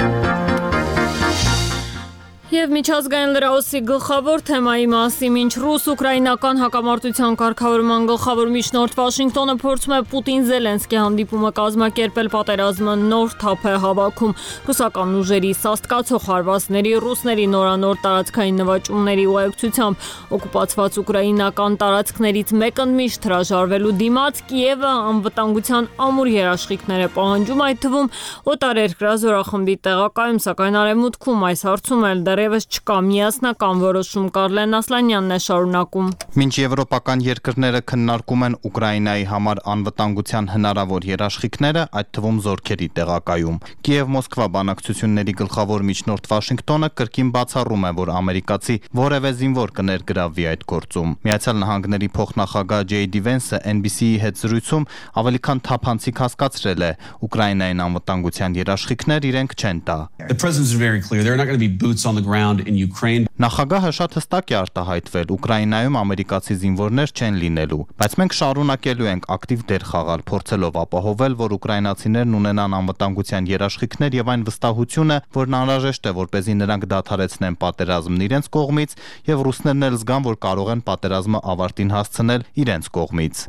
Եվ միջազգային լրահոսի գլխավոր թեմայի մասին, մինչ ռուս-ուկրաինական հակամարտության կարգավորման գլխավոր միջնորդ Վաշինգտոնը փորձում է Պուտին-Զելենսկի հանդիպումը կազմակերպել, պատերազմը նոր թափ է հավաքում։ Ռուսական ուժերի սաստկացող հարվածների, ռուսների նորանոր տարածքային նվաճումների ուղեկցությամբ օկուպացված ուկրաինական տարածքներից մեկընդմիշտ հրաժարվելու դիմաց Կիևը անվտանգության ամուր երաշխիքներ է պահանջում, այդ թվում օտարերկրյա զորախմբի տեղակայում, սակայն արևմուտքում այս հարցում էլ դեռևս չկա միասնական որոշում։ Կարլեն Ասլանյանն է շարունակում։ Մինչ եվրոպական երկրները քննարկում են Ուկրաինայի համար անվտանգության հնարավոր երաշխիքները, այդ թվում զորքերի տեղակայում, Կիև-Մոսկվա բանակցությունների գլխավոր միջնորդ Վաշինգտոնը կրկին բացառում է, որ ամերիկացի որևէ զինվոր կներգրավվի այդ գործում։ Միացյալ Նահանգների փոխնախագահ Ջեյ Վենսը NBC-ի հետ զրույցում ավելի քան թափանցիկ հասկացրել է, Ուկրաինային անվտանգության երաշխիքներ իրենք չեն տա։ Նախագահը շատ հստակ է արտահայտվել, Ուկրաինայում ամերիկացի զինվորներ չեն լինելու, բայց մենք շարունակելու ենք ակտիվ դեր խաղալ, փորձելով ապահովել, որ ուկրաինացիներն ունենան անվտանգության երաշխիքներ եւ այն վստահությունը, որն անհրաժեշտ է, որպեսզի նրանք դադարեցնեն պատերազմն իրենց կողմից եւ ռուսներն էլ զգան, որ կարող են պատերազմը ավարտին հասցնել իրենց կողմից։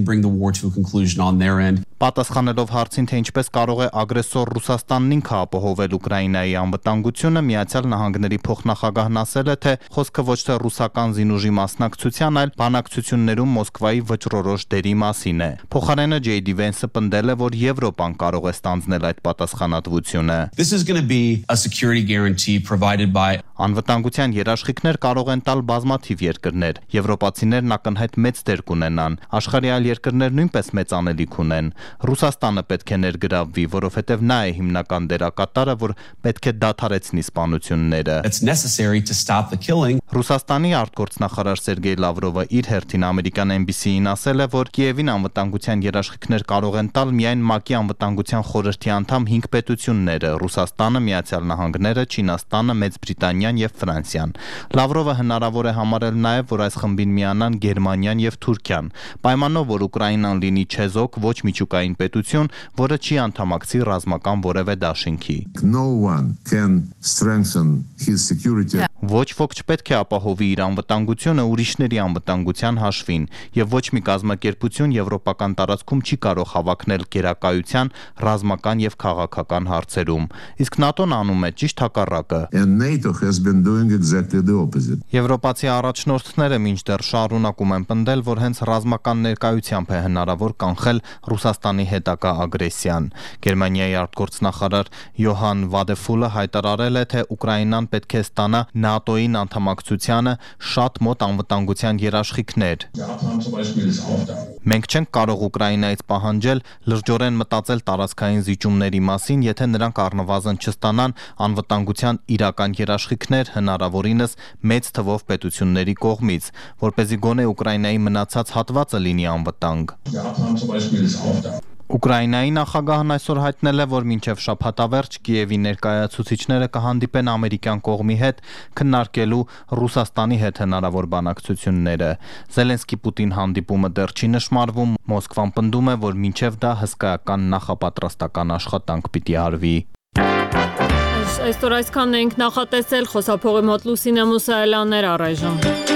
Պատասխանելով հարցին, թե ինչպես կարող է ագրեսոր Ռուսաստանն ինքը ապահովել Ուկրաինայի անվտանգությունը, Միացյալ Նահանգների գործերի փոխնախագահն ասել է, թե խոսքը ոչ թե ռուսական զինուժի մասնակցության, այլ բանակցություններում Մոսկվայի վճռորոշ դերի մասին է։ Փոխարենը J.D. Vance-ը պնդել է, որ Եվրոպան կարող է ստանձնել այդ պատասխանատվությունը։ This is going to be a security guarantee provided by Անվտանգության երաշխիքներ կարող են տալ բազմաթիվ երկրներ։ Եվրոպացիներն ակնհայտ մեծ դեր կունենան։ Աշխարհի այլ երկրներ նույնպես մեծ անելիք ունեն։ Ռուսաստանը պետք է ներգրավվի, որովհետև նա է հիմնական դերակատարը, որ պետք է դադարեցնի սպանությունները։ It's necessary to stop the killing. Ռուսաստանի արտգործնախարար Սերգեյ Լավրովը իր հերթին ամերիկյան NBC-ին ասել է, որ Կիևին անվտանգության երաշխիքներ կարող են տալ միայն ՄԱԿ-ի անվտանգության խորհրդի անդամ 5 պետությունները՝ Ռուսաստանը, Միացյալ Նահանգները, Չինաստանը, Մեծ Բրիտանիան եւ Ֆրանսիան։ Լավրովը հնարավոր է համարել նաեւ, որ այս խմբին միանան Գերմանիան եւ Թուրքիան, պայմանով, որ Ուկրաինան լինի չեզոք ոչ միջուկային պետություն, որը չի անդամակցի ռազմական որևէ դաշինքի։ No one can strengthen his security. Ոչ ոք չպետք է ապահովի իր անվտանգությունը ուրիշների անվտանգության հաշվին, եւ ոչ մի կազմակերպություն եվրոպական տարածքում չի կարող հավակնել գերակայության, ռազմական եւ քաղաքական հարցերում։ Իսկ ՆԱՏՕ-ն անում է ճիշտ հակառակը։ And NATO has been doing exactly the opposite. Եվրոպացի առաջնորդները մինչդեռ շարունակում են պնդել, որ հենց ռազմական ներկայությամբ է հնարավոր կանխել Ռուսաստանի հետագա ագրեսիան։ Գերմանիայի արտգործնախարար Յոհան Վադեֆուլը հայտարարել է, թե Ուկրաինան պետք է ստանա ՆԱՏՕ-ին անդամակցությանը շատ մոտ անվտանգության երաշխիքներ։ Մենք չենք կարող Ուկրաինայից պահանջել լրջորեն մտածել տարածքային զիջումների մասին, եթե նրանք առնվազն չստանան անվտանգության իրական երաշխիքներ, հնարավորինս մեծ թվով պետությունների կողմից, որպեսզի գոնե Ուկրաինայի մնացած հատվածը լինի անվտանգ։ Ուկրաինայի նախագահն այսօր հայտնել է, որ մինչև շաբաթավերջ Կիևի ներկայացուցիչները կհանդիպեն ամերիկյան կողմի հետ քննարկելու Ռուսաստանի հետ հնարավոր բանակցությունները։ Զելենսկի-Պուտին հանդիպումը դեռ չի նշմարվում, Մոսկվան պնդում է, որ մինչև դա հսկայական նախապատրաստական աշխատանք պիտի արվի։ Այսօր այսքանն ենք նախատեսել, խոսափողի մոտ Լուսինե Մուսայելյաններ առայժմ։